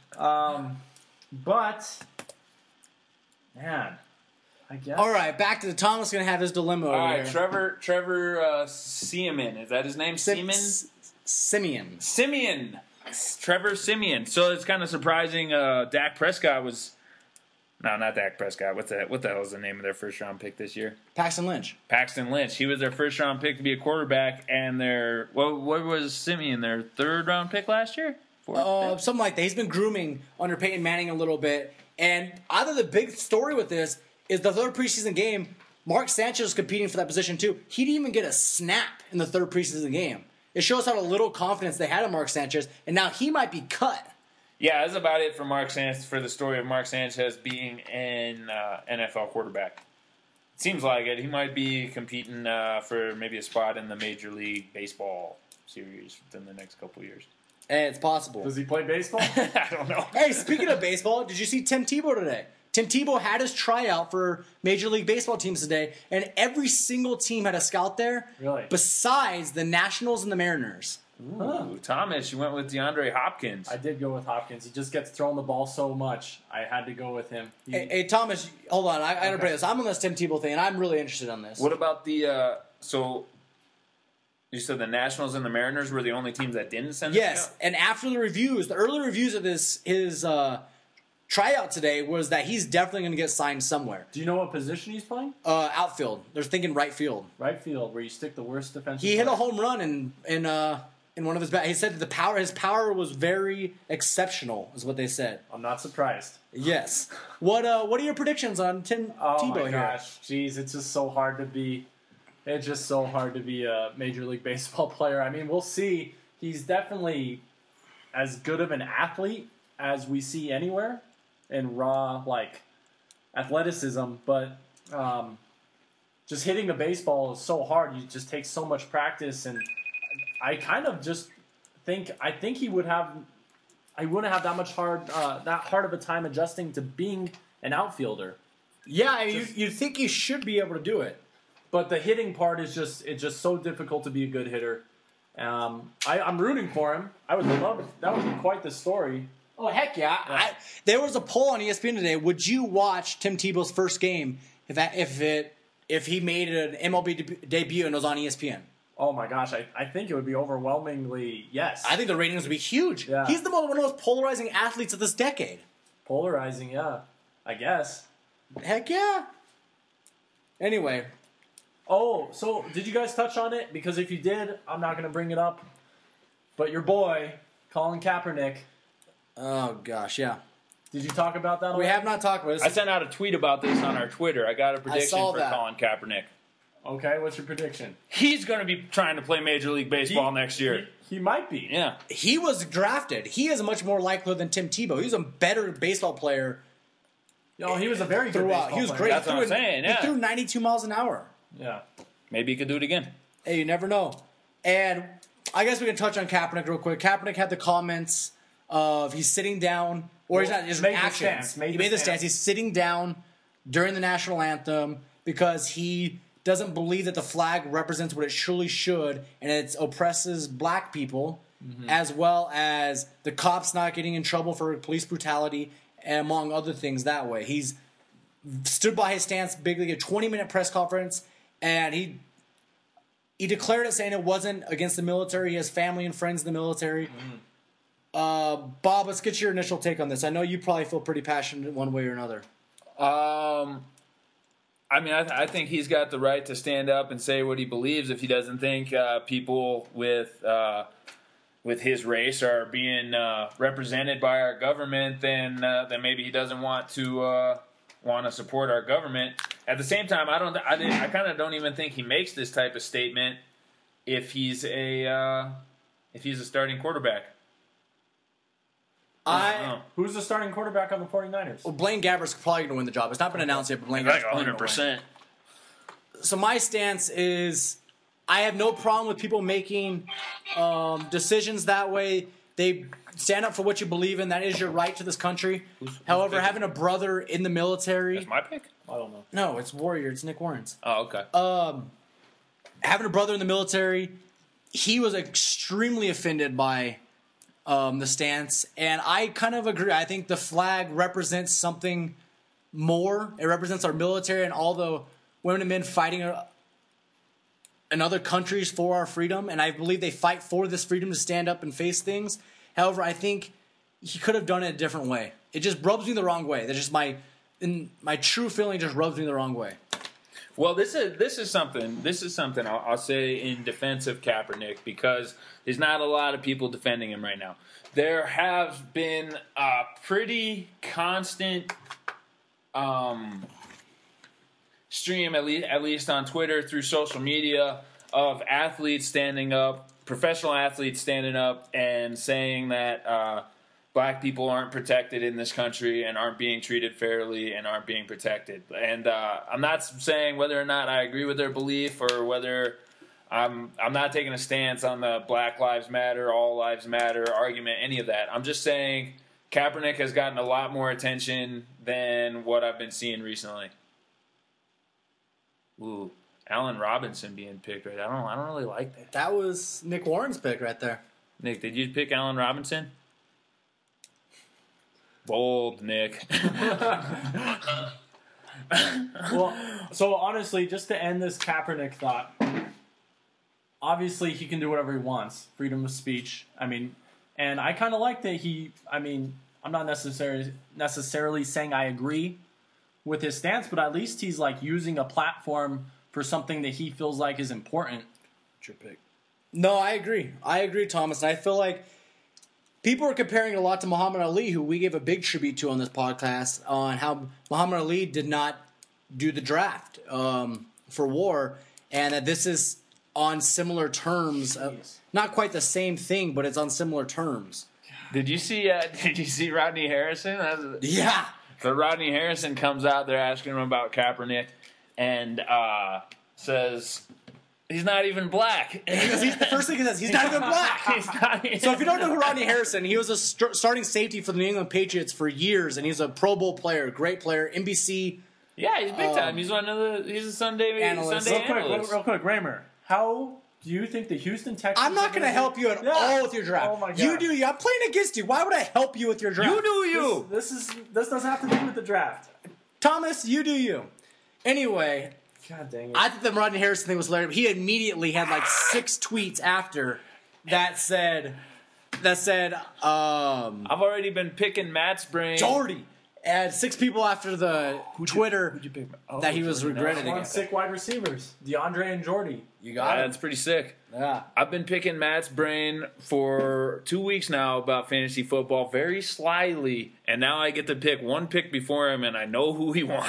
But, man, I guess. All right, back to the Thomas going to have his dilemma over All right, here. Trevor Siemian. Is that his name? Siemian? Simeon. Simeon. Trevor Siemian. So it's kind of surprising. Dak Prescott was No, not Dak Prescott. What the hell is the name of their first round pick this year? Paxton Lynch. Paxton Lynch. He was their first round pick to be a quarterback, and what was Simeon, their third round pick last year? Something like that. He's been grooming under Peyton Manning a little bit. And either the big story with this is the third preseason game, Mark Sanchez is competing for that position too. He didn't even get a snap in the third preseason game. It shows how little confidence they had in Mark Sanchez, and now he might be cut. Yeah, that's about it for Mark Sanchez, for the story of Mark Sanchez being an NFL quarterback. It seems like it. He might be competing for maybe a spot in the Major League Baseball series within the next couple of years. And it's possible. Does he play baseball? I don't know. Hey, speaking of baseball, did you see Tim Tebow today? Tim Tebow had his tryout for Major League Baseball teams today, and every single team had a scout there. Really? Besides the Nationals and the Mariners. Ooh, Thomas, you went with DeAndre Hopkins. I did go with Hopkins. He just gets thrown the ball so much. I had to go with him. Hey, Thomas, hold on. I gotta break this. I'm on this Tim Tebow thing, and I'm really interested on this. What about the so you said the Nationals and the Mariners were the only teams that didn't send Yes, him out? and after the reviews, the early reviews of his tryout today was that he's definitely going to get signed somewhere. Do you know what position he's playing? Outfield. They're thinking right field. Right field, where you stick the worst defensive He hit a player. home run in one of his bats. He said that his power was very exceptional, is what they said. I'm not surprised. Yes. What are your predictions on Tim Oh Tebow my here? gosh, jeez, it's just so hard to be. It's just so hard to be a Major League Baseball player. I mean, we'll see. He's definitely as good of an athlete as we see anywhere in raw athleticism, but just hitting a baseball is so hard. You just take so much practice, and I kind of just think he would have. I wouldn't have that hard of a time adjusting to being an outfielder. Yeah, I mean, you think he should be able to do it. But the hitting part is just so difficult to be a good hitter. I'm rooting for him. I would love that would be quite the story. Oh, heck yeah. There was a poll on ESPN today. Would you watch Tim Tebow's first game if he made an MLB debut and was on ESPN? Oh my gosh, I think it would be overwhelmingly yes. I think the ratings would be huge. Yeah. He's one of the most polarizing athletes of this decade. Polarizing, yeah. I guess. Heck yeah. Anyway. Oh, so did you guys touch on it? Because if you did, I'm not going to bring it up. But your boy, Colin Kaepernick. Oh, gosh, yeah. Did you talk about that? We have not talked about this. I sent out a tweet about this on our Twitter. I got a prediction saw for that. Colin Kaepernick. Okay, what's your prediction? He's going to be trying to play Major League Baseball next year. He might be. Yeah. He was drafted. He is much more likely than Tim Tebow. He was a better baseball player He was a very good throughout. baseball He was player. great. That's what I'm saying, yeah. He threw 92 miles an hour. Yeah. Maybe he could do it again. Hey, you never know. And I guess we can touch on Kaepernick real quick. Kaepernick had the comments of he's sitting down, or he's not, his made the actions. stance, He made the stance. He's sitting down during the national anthem because he doesn't believe that the flag represents what it truly should, and it oppresses black people, as well as the cops not getting in trouble for police brutality, and among other things that way. He's stood by his stance bigly, a 20-minute press conference, and he declared it saying it wasn't against the military. He has family and friends in the military. Bob, let's get your initial take on this. I know you probably feel pretty passionate one way or another. I mean, I think he's got the right to stand up and say what he believes. If he doesn't think people with his race are being represented by our government, then maybe he doesn't want to support our government. At the same time, I kind of don't even think he makes this type of statement if he's a starting quarterback. Who's the starting quarterback on the 49ers? Well, Blaine Gabber's probably going to win the job. It's not been announced yet, but Blaine Gabber's probably going to win. So my stance is I have no problem with people making decisions that way. They stand up for what you believe in. That is your right to this country. However, having a brother in the military... That's my pick? I don't know. No, it's Warrior. It's Nick Warren's. Oh, okay. Having a brother in the military, he was extremely offended by the stance, and I kind of agree. I think the flag represents something more. It represents our military and all the women and men fighting in other countries for our freedom, and I believe they fight for this freedom to stand up and face things. However, I think he could have done it a different way. It just rubs me the wrong way. This my true feeling just rubs me the wrong way. Well, this is something I'll say in defense of Kaepernick, because there's not a lot of people defending him right now. There have been a pretty constant stream, at least on Twitter, through social media, of athletes standing up, professional athletes standing up and saying that black people aren't protected in this country and aren't being treated fairly and aren't being protected. And I'm not saying whether or not I agree with their belief or whether I'm not taking a stance on the Black Lives Matter, All Lives Matter argument, any of that. I'm just saying Kaepernick has gotten a lot more attention than what I've been seeing recently. Ooh, Allen Robinson being picked right. I don't really like that. That was Nick Warren's pick right there. Nick, did you pick Allen Robinson? Bold, Nick. Well, so honestly, just to end this Kaepernick thought, obviously he can do whatever he wants. Freedom of speech. I mean, and I kind of like that I'm not necessarily saying I agree with his stance, but at least he's like using a platform for something that he feels like is important. What's your pick? No, I agree. Thomas. And I feel like people are comparing a lot to Muhammad Ali, who we gave a big tribute to on this podcast, on how Muhammad Ali did not do the draft for war, and that this is on similar terms. Not quite the same thing, but it's on similar terms. Did you see Rodney Harrison? Yeah. So Rodney Harrison comes out there asking him about Kaepernick and says he's not even black. The first thing he says, he's not even black. So if you don't know who Rodney Harrison, he was a starting safety for the New England Patriots for years, and he's a Pro Bowl player, great player, NBC. Yeah, he's big time. He's he's a Sunday analyst. analyst. Real quick, Raymer, how do you think the Houston Texans... I'm not going to help you at all with your draft. Oh my God. You do you. I'm playing against you. Why would I help you with your draft? You do you. This doesn't have to do with the draft. Thomas, you do you. Anyway, God dang it. I think the Rodney Harrison thing was hilarious. He immediately had like 6 tweets after that said, I've already been picking Matt's brain. Jordy. And 6 people after the Twitter that he was regretting One it. sick wide receivers, DeAndre and Jordy. You got it. That's pretty sick. Yeah. I've been picking Matt's brain for 2 weeks now about fantasy football very slyly, and now I get to pick one pick before him, and I know who he wants.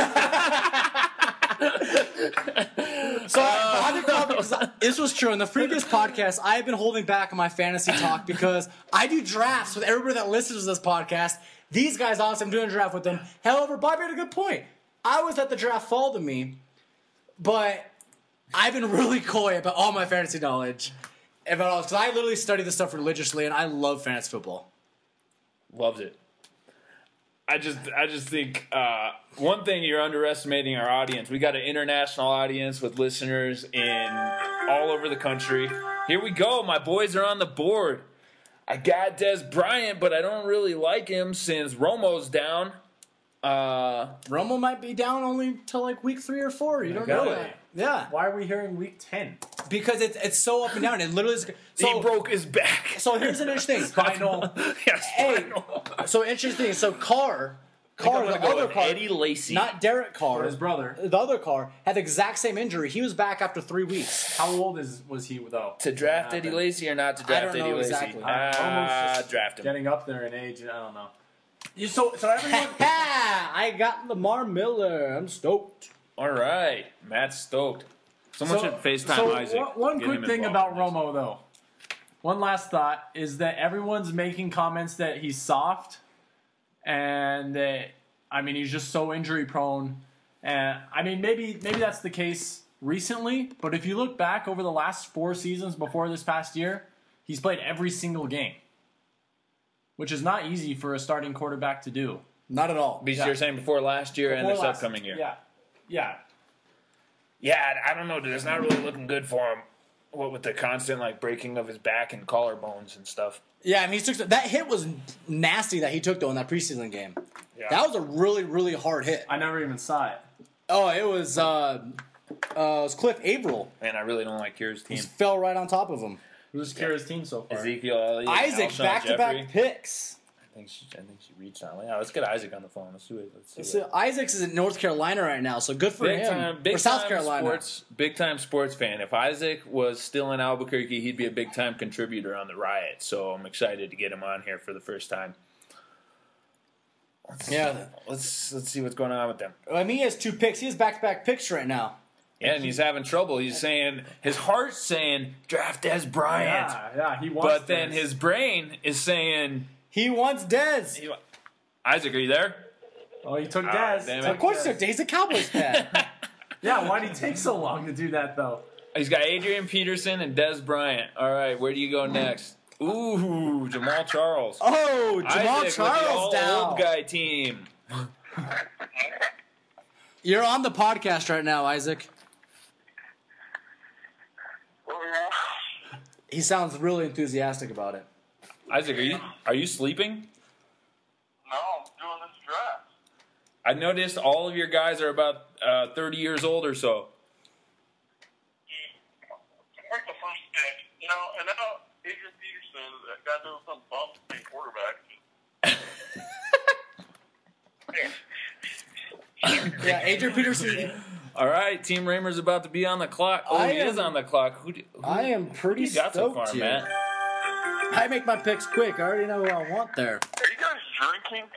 So this was true. In the previous podcast, I have been holding back on my fantasy talk because I do drafts with everybody that listens to this podcast. These guys, honestly, I'm doing a draft with them. However, Bobby had a good point. I was at the draft fall to me, but I've been really coy about all my fantasy knowledge. Because I literally study this stuff religiously, and I love fantasy football. Loves it. I just think one thing, you're underestimating our audience. We got an international audience with listeners in all over the country. Here we go. My boys are on the board. I got Des Bryant, but I don't really like him since Romo's down. Romo might be down only till like week 3 or 4. You don't know that. Yeah. Why are we hearing week 10? Because it's so up and down. It literally is. So, He broke his back. So here's an interesting thing. Final. Yes, Hey, so interesting. So Carr, the other Carr, Eddie Lacy. not Derek Carr, His brother. the other Carr, had the exact same injury. He was back after 3 weeks. How old was he though? To draft Eddie Lacy or not to draft don't know Eddie Lacy? exactly. Almost just Draft him. Getting up there in age, I don't know. So everyone. I got Lamar Miller. I'm stoked. All right. Matt's stoked. Someone should FaceTime Isaac. One Get him quick thing involved about in this. Romo, though. One last thought is that everyone's making comments that he's soft and that, I mean, he's just so injury prone. And I mean, maybe that's the case recently, but if you look back over the last 4 seasons before this past year, he's played every single game, which is not easy for a starting quarterback to do. Not at all. Because you're saying before last year and this upcoming year. Yeah. Yeah, I don't know, dude. It's not really looking good for him. What with the constant breaking of his back and collarbones and stuff. Yeah, I mean, that hit was nasty that he took though in that preseason game. Yeah. That was a really, really hard hit. I never even saw it. Oh, it was Cliff Averill. Man, I really don't like Kira's team. He fell right on top of him. Who's Kira's team so far? Ezekiel Elliott, Isaac, Alshon back-to-back Jeffrey. picks. think she reached out. Yeah, let's get Isaac on the phone. Let's do it. So Isaacs is in North Carolina right now, so good for him. Or South Carolina. Big time sports fan. If Isaac was still in Albuquerque, he'd be a big time contributor on the Riot. So I'm excited to get him on here for the first time. Let's see what's going on with them. I mean, he has 2 picks. He has back-to-back picks right now. Yeah, and he's having trouble. He's saying his heart's saying draft Des Bryant. Yeah, he wants. But then his brain is saying he wants Dez. Isaac, are you there? Oh, he took Dez. Of course, he took Dez. He's a Cowboys fan. Yeah, why did he take so long to do that though? He's got Adrian Peterson and Des Bryant. All right, where do you go next? Ooh, Jamal Charles. Oh, Jamal Isaac Charles with the down. old guy team. You're on the podcast right now, Isaac. He sounds really enthusiastic about it. Isaac, are you sleeping? No, I'm doing this draft. I noticed all of your guys are about 30 years old or so. Like the first pick, and now Adrian Peterson, that guy doing some bump to be quarterback. Yeah, Adrian Peterson. All right, Team Raymer's about to be on the clock. Oh, he is on the clock. I am pretty who you got so stoked far, here. Matt? I make my picks quick. I already know who I want there. Are you guys drinking?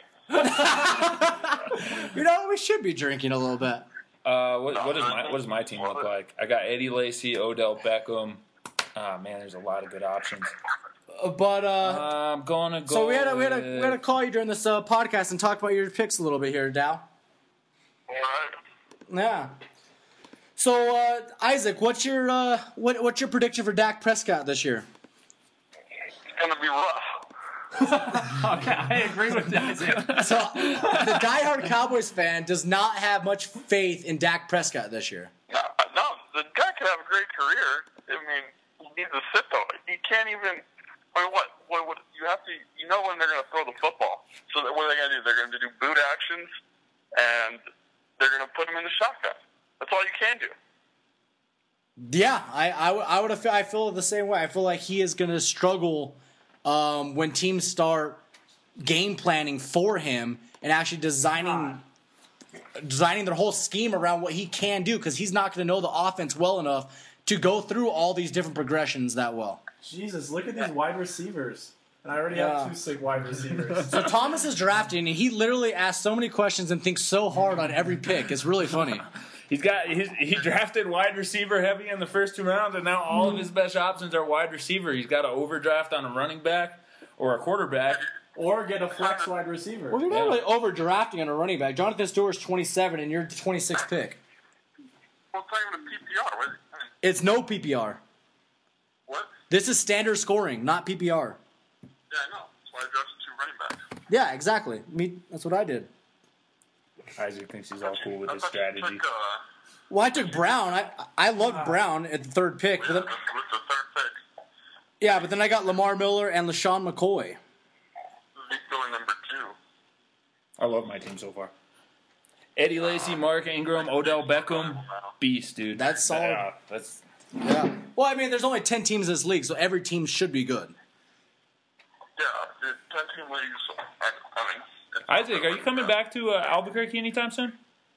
We should be drinking a little bit. What does my team look like? I got Eddie Lacy, Odell Beckham. Ah, man, there's a lot of good options. But I'm gonna go. so we had to call you during this podcast and talk about your picks a little bit here, Dow. All right. Yeah. So Isaac, what's your prediction for Dak Prescott this year? It's gonna be rough. Okay, I agree with Isaac. So the diehard Cowboys fan does not have much faith in Dak Prescott this year. No, the guy could have a great career. I mean, he needs to sit though. He can't even. I mean, what you have to. When they're going to throw the football. So what are they going to do? They're going to do boot actions, and they're going to put him in the shotgun. That's all you can do. Yeah, I feel the same way. I feel like he is going to struggle when teams start game planning for him and actually designing their whole scheme around what he can do, because he's not going to know the offense well enough to go through all these different progressions that well. Jesus, look at these wide receivers. And I already have 2 sick wide receivers. So Thomas is drafting, and he literally asks so many questions and thinks so hard on every pick. It's really funny. He drafted wide receiver heavy in the first 2 rounds, and now all of his best options are wide receiver. He's got to overdraft on a running back or a quarterback. Or get a flex wide receiver. Well, you're not really overdrafting on a running back. Jonathan Stewart's 27, and you're the 26th pick. Well, it's not even a PPR. It's no PPR. What? This is standard scoring, not PPR. Yeah, I know. That's why I drafted 2 running backs. Yeah, exactly. That's what I did. Isaac thinks he's all cool with his I thought you strategy. took, Well, I took Brown. I loved Brown at the 3rd pick. But then, with the 3rd pick. yeah, but then I got Lamar Miller and LaShawn McCoy. He's going number 2. I love my team so far. Eddie Lacy, Mark Ingram, Odell Beckham, beast, dude. That's solid. Yeah, Well, I mean, there's only 10 teams in this league, so every team should be good. Yeah, the 10-team leagues. Isaac, are you coming back to Albuquerque anytime soon?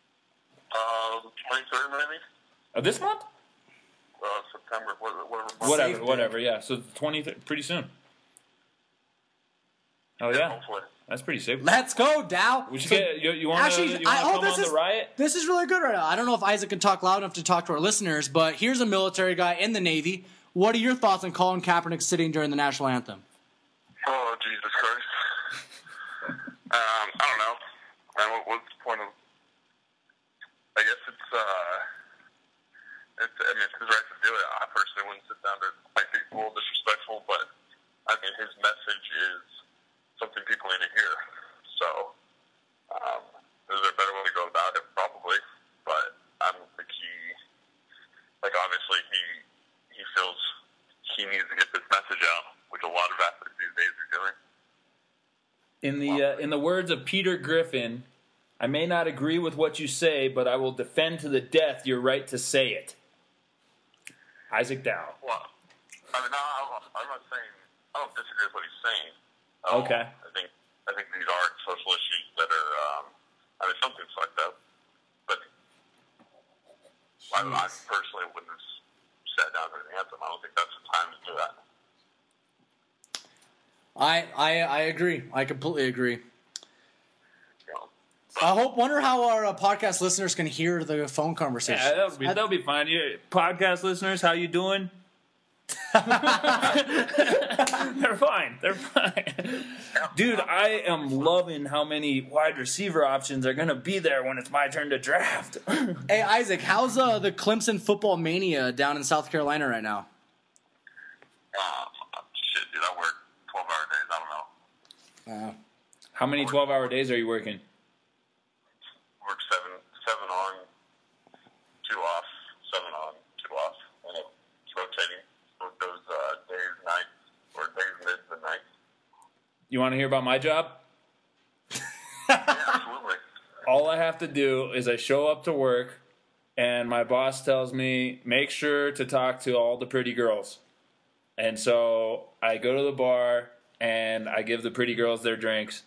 23rd maybe. This month? September, whatever. Whatever. Yeah. So the 23rd, pretty soon. Oh yeah, Hopefully. that's pretty sick. Let's go, Dow. We should get you want to come on the Riot? This is really good right now. I don't know if Isaac can talk loud enough to talk to our listeners, but here's a military guy in the Navy. What are your thoughts on Colin Kaepernick sitting during the national anthem? Oh, Jesus Christ. I don't know. What's the point of... I guess it's his right to do it. I personally wouldn't sit down to... Might be a little disrespectful, but I mean, his message is something people need to hear. So, is there a better way to go about it? Probably. But I don't think obviously he feels he needs to get this message out, which a lot of athletes these days are doing. In the words of Peter Griffin, I may not agree with what you say, but I will defend to the death your right to say it. Isaac Dow. Well, I mean, I'm not saying I don't disagree with what he's saying. Okay. I think I think these aren't social issues that are, something's fucked up. But I personally wouldn't have sat down for an anthem. I don't think that's the time to do that. I agree. I completely agree. You know, Wonder how our podcast listeners can hear the phone conversation. Yeah, that'll be fine. Podcast listeners, how you doing? They're fine. They're fine. Dude, I am loving how many wide receiver options are going to be there when it's my turn to draft. Hey, Isaac, how's the Clemson football mania down in South Carolina right now? shit, dude, I work 12-hour days. I don't know. How many 12-hour days are you working? Work seven on, 2 off, 7 on, 2 off, and it's rotating. So it goes days, nights, or days, mids, and nights. You want to hear about my job? Yeah, absolutely. All I have to do is I show up to work, and my boss tells me, make sure to talk to all the pretty girls. And so I go to the bar, and I give the pretty girls their drinks.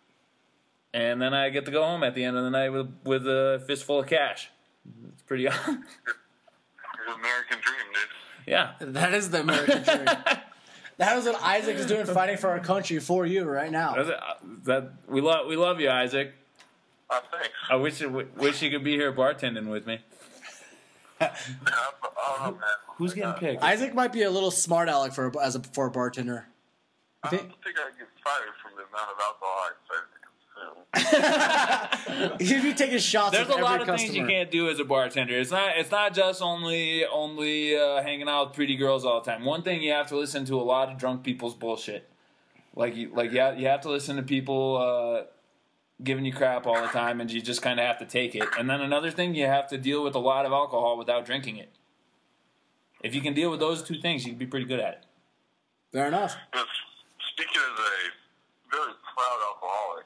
And then I get to go home at the end of the night with a fistful of cash. It's pretty awesome. It's an American dream, dude. Yeah. That is the American dream. That is what Isaac is doing, fighting for our country for you right now. We love you, Isaac. Thanks. I wish you could be here bartending with me. Oh, man. Who's getting picked? Isaac might be a little smart aleck for a bartender. I don't think I get fired from the amount of alcohol I decided to consume. He'd be taking shots. There's with a lot every of customer. things you can't do as a bartender. It's not just only hanging out with pretty girls all the time. One thing, you have to listen to a lot of drunk people's bullshit. You have to listen to people giving you crap all the time, and you just kind of have to take it. And then another thing, you have to deal with a lot of alcohol without drinking it. If you can deal with those two things, you can be pretty good at it. Fair enough. But speaking as a very proud alcoholic,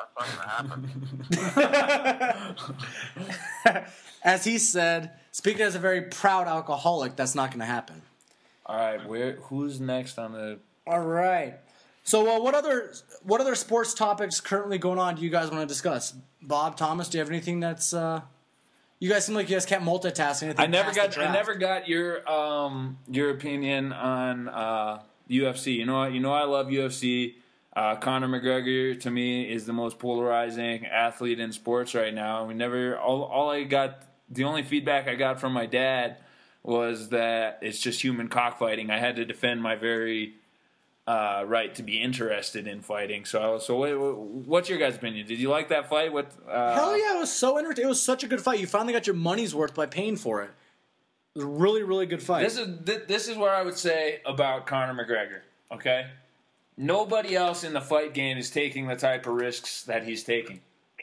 that's not going to happen. As he said, speaking as a very proud alcoholic, that's not going to happen. All right, who's next on the... All right. So what other sports topics currently going on do you guys want to discuss? Bob, Thomas, do you have anything that's... You guys seem like you guys can't multitask anything. I never got your opinion on UFC. You know I love UFC. Conor McGregor to me is the most polarizing athlete in sports right now. The only feedback I got from my dad was that it's just human cockfighting. I had to defend my very right to be interested in fighting. So what's your guys' opinion? Did you like that fight? Hell yeah, it was so entertaining. It was such a good fight. You finally got your money's worth by paying for it. It was a really, really good fight. This is what I would say about Conor McGregor, okay? Nobody else in the fight game is taking the type of risks that he's taking.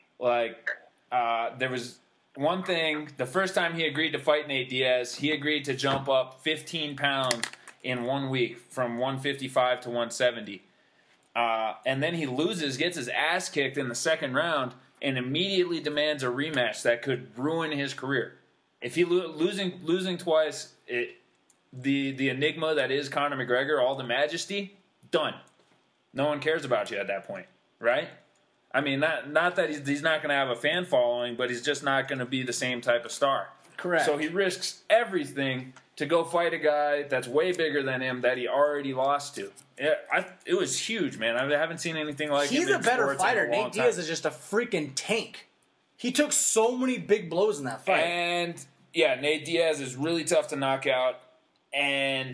There was one thing, the first time he agreed to fight Nate Diaz, he agreed to jump up 15 pounds in 1 week from 155 to 170. And then he gets his ass kicked in the second round, and immediately demands a rematch that could ruin his career. If he losing twice, the enigma that is Conor McGregor, all the majesty, done. No one cares about you at that point, right? I mean, not that he's not going to have a fan following, but he's just not going to be the same type of star. Correct. So he risks everything to go fight a guy that's way bigger than him that he already lost to. It was huge, man. I haven't seen anything like him. He's a better fighter. Nate Diaz time. is just a freaking tank. He took so many big blows in that fight. And, yeah, Nate Diaz is really tough to knock out. And,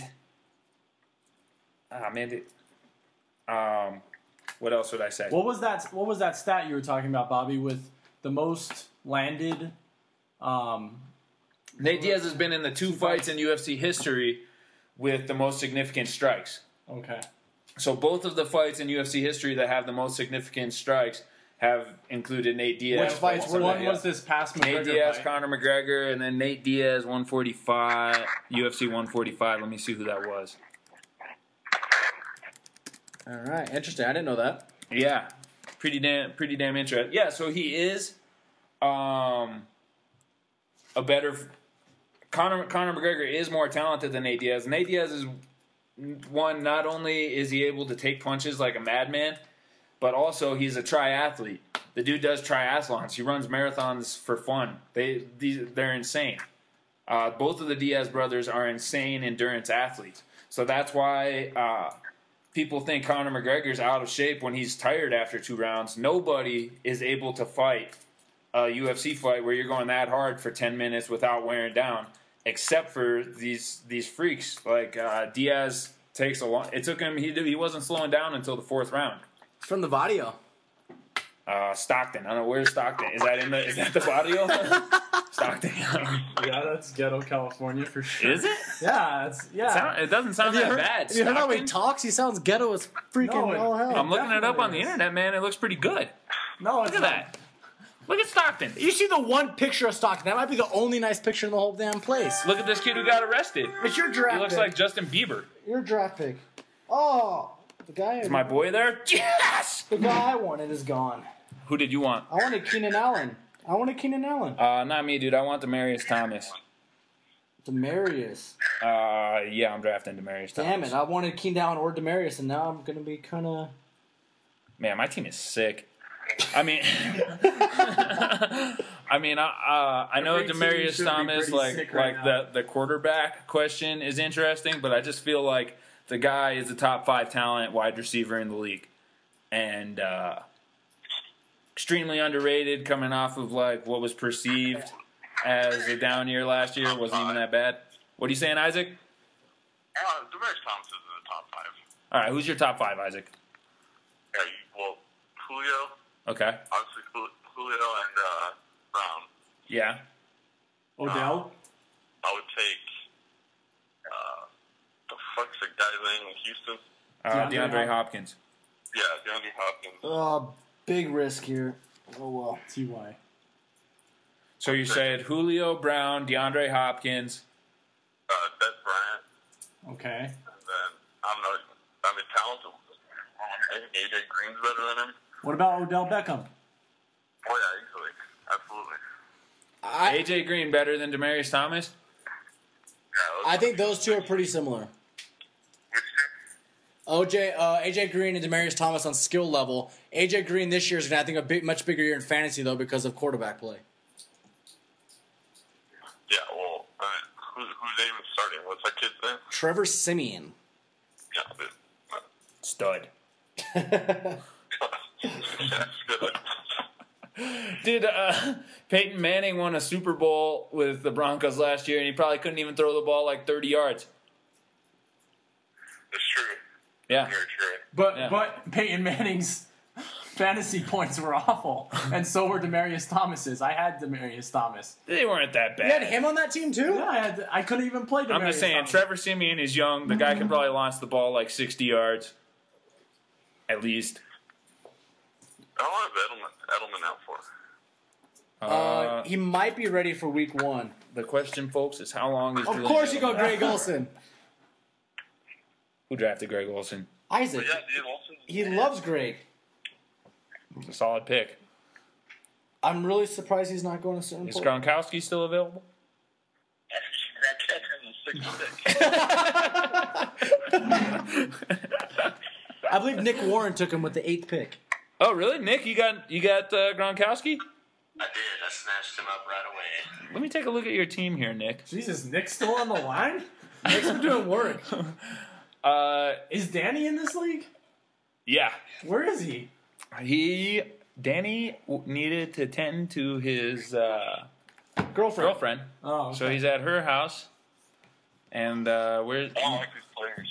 what else would I say? What was that stat you were talking about, Bobby, with the most landed? Nate Diaz has been in the two fights in UFC history with the most significant strikes. Okay. So both of the fights in UFC history that have the most significant strikes have included Nate Diaz. Which fights were One they? was this past McGregor Nate Diaz, fight. Conor McGregor, and then Nate Diaz, 145, UFC 145. Let me see who that was. All right, interesting. I didn't know that. Yeah, pretty damn interesting. Yeah, so he is a better. Conor McGregor is more talented than Nate Diaz. Nate Diaz is one. Not only is he able to take punches like a madman, but also he's a triathlete. The dude does triathlons. He runs marathons for fun. They're insane. Both of the Diaz brothers are insane endurance athletes. So that's why people think Conor McGregor's out of shape when he's tired after 2 rounds. Nobody is able to fight a UFC fight where you're going that hard for 10 minutes without wearing down, except for these freaks. Like Diaz takes a long. It took him. He wasn't slowing down until the 4th round. It's from the Vadio. Stockton. I don't know where's Stockton. Is that the Vadio? Stockton. Yeah, that's ghetto California for sure. Is it? Yeah, It doesn't sound that bad. Have you heard how he Stockton? talks? He sounds ghetto as freaking all hell. I'm looking it up on the Definitely is. internet, man. It looks pretty good. No, Look at that. Look at Stockton. You see the one picture of Stockton. That might be the only nice picture in the whole damn place. Look at this kid who got arrested. It's your draft He looks pick. like Justin Bieber. Your draft pick. Oh, the guy. Is my boy there? Yes! The guy I wanted is gone. Who did you want? I wanted Keenan Allen. Not me, dude. I want Demaryius Thomas. Demarius. Yeah, I'm drafting Demaryius Thomas. Damn it! I wanted Keenan Allen or Demarius, and now I'm gonna be kind of. Man, my team is sick. I mean, I know Every team Demaryius should be Thomas, pretty sick right now. the quarterback question is interesting, but I just feel like the guy is a top 5 talent wide receiver in the league, and extremely underrated, coming off of like what was perceived as a down year last year. Wasn't even that bad. What are you saying, Isaac? Demaryius Thomas is in the top 5. All right, who's your top 5, Isaac? Yeah, well, Julio, Okay, obviously Julio and Brown. yeah. Odell. I would take the fuck's the guy's name in Houston? DeAndre Hopkins. Yeah, DeAndre Hopkins. Oh, big risk here. Oh well. Ty. So you said Julio, Brown, DeAndre Hopkins. Des Bryant, Okay. and then I don't know. I mean, talented. I think AJ Green's better than him. What about Odell Beckham? Oh yeah, easily, absolutely. AJ Green better than Demaryius Thomas? Yeah, I think those two are pretty similar. AJ Green and Demarius Thomas on skill level. AJ Green this year is going to, I think, much bigger year in fantasy though because of quarterback play. Yeah, well, who's even starting? What's that kid's name? Trevor Siemian. Yeah, dude. Stud. Yeah, it's good. Did Peyton Manning won a Super Bowl with the Broncos last year, and he probably couldn't even throw the ball like 30 yards. It's true. Yeah. Very true. But Peyton Manning's fantasy points were awful, and so were Demaryius Thomas's. I had Demaryius Thomas. They weren't that You had bad. him on that team too? Yeah, I couldn't even play Demaryius I'm just saying, Thomas. Trevor Siemian is young. The guy can probably launch the ball like 60 yards. At least. How long is Edelman out for? He might be ready for week 1. The question, folks, is how long is Of Julian course you go Edelman? Greg Olson. Who drafted Greg Olson? Isaac. But yeah, dude, Wilson's He loves Greg. It's a solid pick. I'm really surprised he's not going to certain Is place. Gronkowski still available? I believe Nick Warren took him with the 8th pick. Oh, really? Nick, you got Gronkowski? I did. I snatched him up right away. Let me take a look at your team here, Nick. Jesus, Nick's still on the line? Nick's been doing work. Is Danny in this league? Yeah. Where is he? Danny needed to tend to his Girlfriend. Oh, okay. so he's at her house, and where I don't like these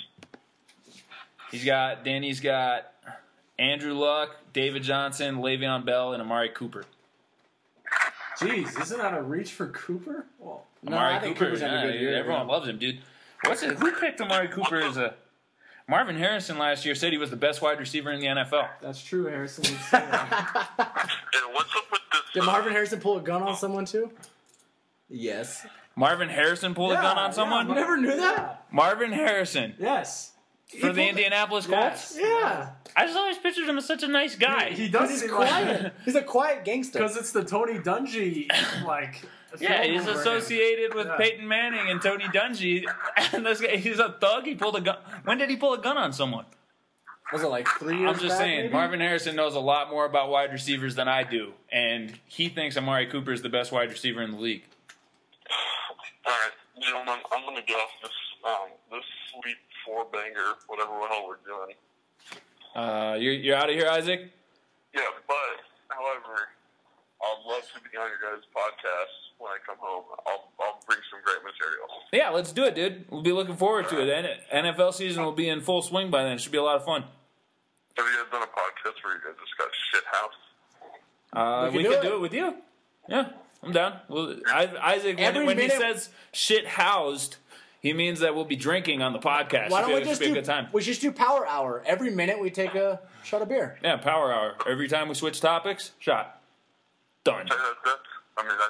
players. Danny's got Andrew Luck, David Johnson, Le'Veon Bell, and Amari Cooper. Jeez, isn't that a reach for Cooper? Well, No, Amari I think Cooper, Cooper's having a good year. everyone loves him, dude. Who picked Amari Cooper as a? Marvin Harrison last year said he was the best wide receiver in the NFL. that's true, Harrison. would say that. And what's up with this? Did Marvin Harrison pull a gun on someone too? Yes. Marvin Harrison pulled a gun on someone. You never knew that? Marvin Harrison Yes. for the Indianapolis Colts. Yes. Yeah. I just always pictured him as such a nice guy. He does He's seem quiet. He's a quiet gangster. Because it's the Tony Dungy, like... Yeah, film he's over him. associated with Yeah. Peyton Manning and Tony Dungy. And this guy, he's a thug. He pulled a gun. When did he pull a gun on someone? Was it like 3 years I'm just back, saying, maybe? Marvin Harrison knows a lot more about wide receivers than I do, and he thinks Amari Cooper is the best wide receiver in the league. All right, gentlemen, I'm going to get off this sweet four-banger, whatever the hell we're doing. You're out of here, Isaac? Yeah, but, however, I'd love to be on your guys' podcast when I come home. I'll bring some great material. Yeah, let's do it, dude. We'll be looking forward to it. NFL season will be in full swing by then. It should be a lot of fun. Have you guys done a podcast where you guys just got shit house? We could do it with you. Yeah, I'm down. Well, Isaac, when he says shit housed, he means that we'll be drinking on the podcast. Why don't we just be a good time? We just do power hour. Every minute we take a shot of beer. Yeah, power hour. Every time we switch topics, shot. Done. That's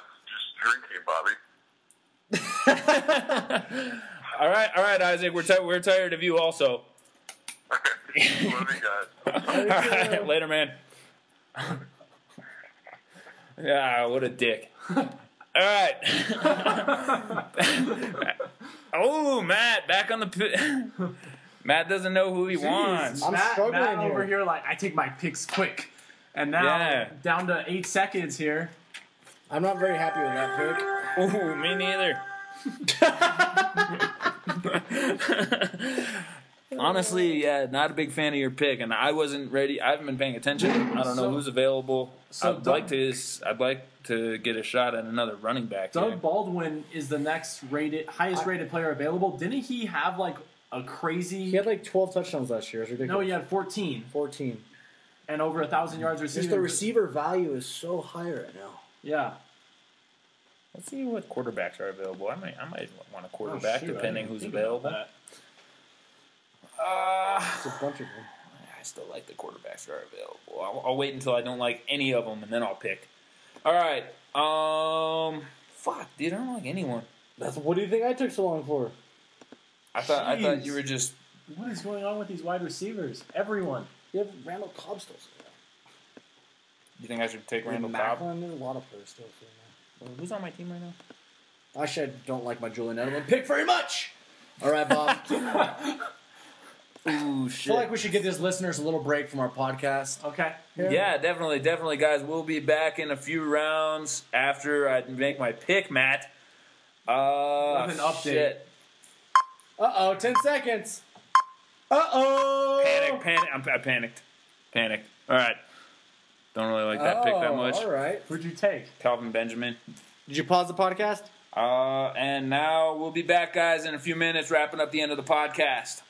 just drinking, Bobby. All right, Isaac. We're tired of you also. Love you guys. All right, later, man. Yeah, what a dick. All right. Oh, Matt, back on the Matt doesn't know who he wants. I'm Matt struggling over here like, I take my picks quick. And now, down to 8 seconds here. I'm not very happy with that pick. Ooh, me neither. Honestly, yeah, not a big fan of your pick, and I wasn't ready. I haven't been paying attention. I don't know who's available. I'd like to get a shot at another running back. Doug Baldwin is the next highest rated player available. Didn't he have like a crazy? He had like 12 touchdowns last year. It's ridiculous. No, he had 14. 14. And over 1,000 yards receiving. Just the receiver value is so high right now. Yeah. Let's see what quarterbacks are available. I might want a quarterback depending who's available. It's a bunch of them. I still like the quarterbacks that are available. I'll wait until I don't like any of them, and then I'll pick. All right. Fuck, dude, I don't like anyone. What do you think I took so long for? I thought you were just. What is going on with these wide receivers? Everyone. You have Randall Cobb still. You think I should take Randall Cobb? Cobb? There's a lot of players still. Who's on my team right now? Actually, I don't like my Julian Edelman pick very much. All right, Bob. Ooh, I shit. feel like we should give these listeners a little break from our podcast. Okay. Yeah, definitely, guys. We'll be back in a few rounds after I make my pick, Matt. With an update. Shit. 10 seconds. Panic. I panicked. All right. Don't really like that pick that much. All right. Who'd you take? Calvin Benjamin. Did you pause the podcast? And now we'll be back, guys, in a few minutes, wrapping up the end of the podcast.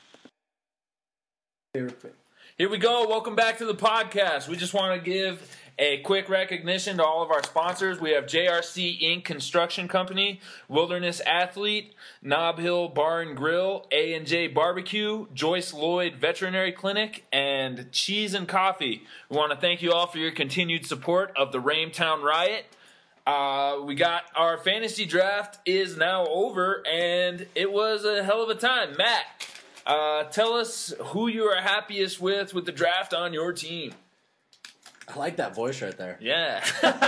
Here we go. Welcome back to the podcast. We just want to give a quick recognition to all of our sponsors. We have JRC Inc. Construction Company, Wilderness Athlete, Nob Hill Bar and Grill, A&J Barbecue, Joyce Lloyd Veterinary Clinic, and Cheese and Coffee. We want to thank you all for your continued support of the Raintown Riot. We got our fantasy draft is now over, and it was a hell of a time. Matt, tell us who you are happiest with the draft on your team. I like that voice right there. Yeah.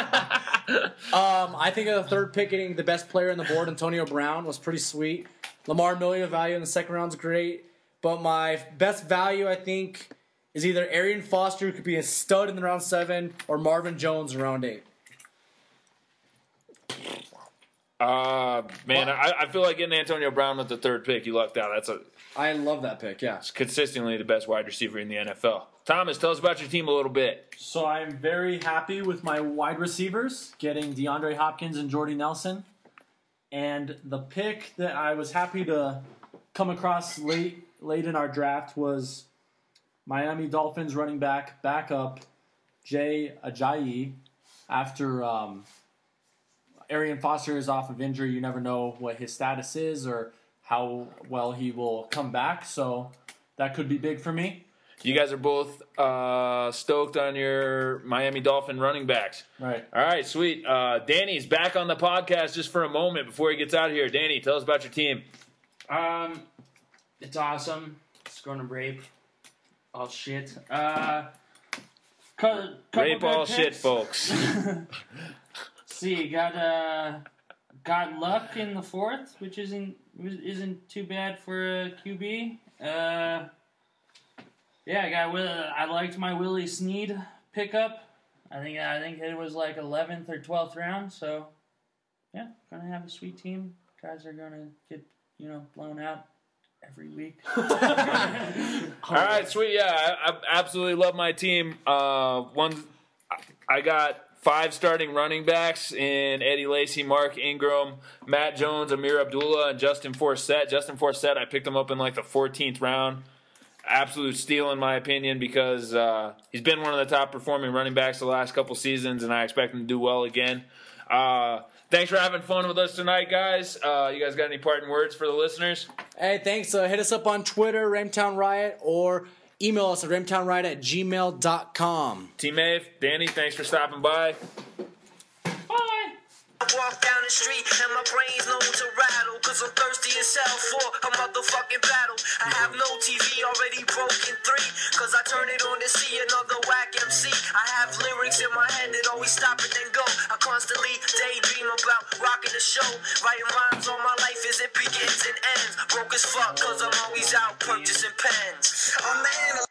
I think of the third pick getting the best player on the board, Antonio Brown, was pretty sweet. Lamar Miller value in the second round is great. But my best value, I think, is either Arian Foster, who could be a stud in the round 7, or Marvin Jones in round 8. Man, I feel like getting Antonio Brown with the third pick, you lucked out. I love that pick, yeah. It's consistently the best wide receiver in the NFL. Thomas, tell us about your team a little bit. So I'm very happy with my wide receivers, getting DeAndre Hopkins and Jordy Nelson. And the pick that I was happy to come across late in our draft was Miami Dolphins running backup Jay Ajayi. After Arian Foster is off of injury, you never know what his status is or how well he will come back. So that could be big for me. You guys are both stoked on your Miami Dolphin running backs. Right. All right, sweet. Danny's back on the podcast just for a moment before he gets out of here. Danny, tell us about your team. It's awesome. It's going to rape all shit. Rape all shit, folks. See, got Luck in the 4th, which isn't too bad for a QB. Yeah, I liked my Willie Snead pickup. I think it was like 11th or 12th round. So, yeah, gonna have a sweet team. Guys are gonna get blown out every week. All right, sweet. Yeah, I absolutely love my team. I got 5 starting running backs in Eddie Lacy, Mark Ingram, Matt Jones, Amir Abdullah, and Justin Forsett. Justin Forsett, I picked him up in like the 14th round. Absolute steal in my opinion because he's been one of the top performing running backs the last couple seasons, and I expect him to do well again. Thanks for having fun with us tonight, guys. You guys got any parting words for the listeners? Hey, thanks. Hit us up on Twitter, Ramtown Riot, or email us at ramtownriot@gmail.com. Team Ave, Danny, thanks for stopping by. Bye. I walk down the street and my brain's known to rattle, cause I'm thirsty as hell for a motherfucking battle. I have no TV, already broken 3, cause I turn it on to see another whack MC. I have lyrics in my head that always stop and then go. I constantly daydream about rocking the show, writing rhymes all my life as it begins and ends. Broke as fuck cause I'm always out purchasing pens. Oh man,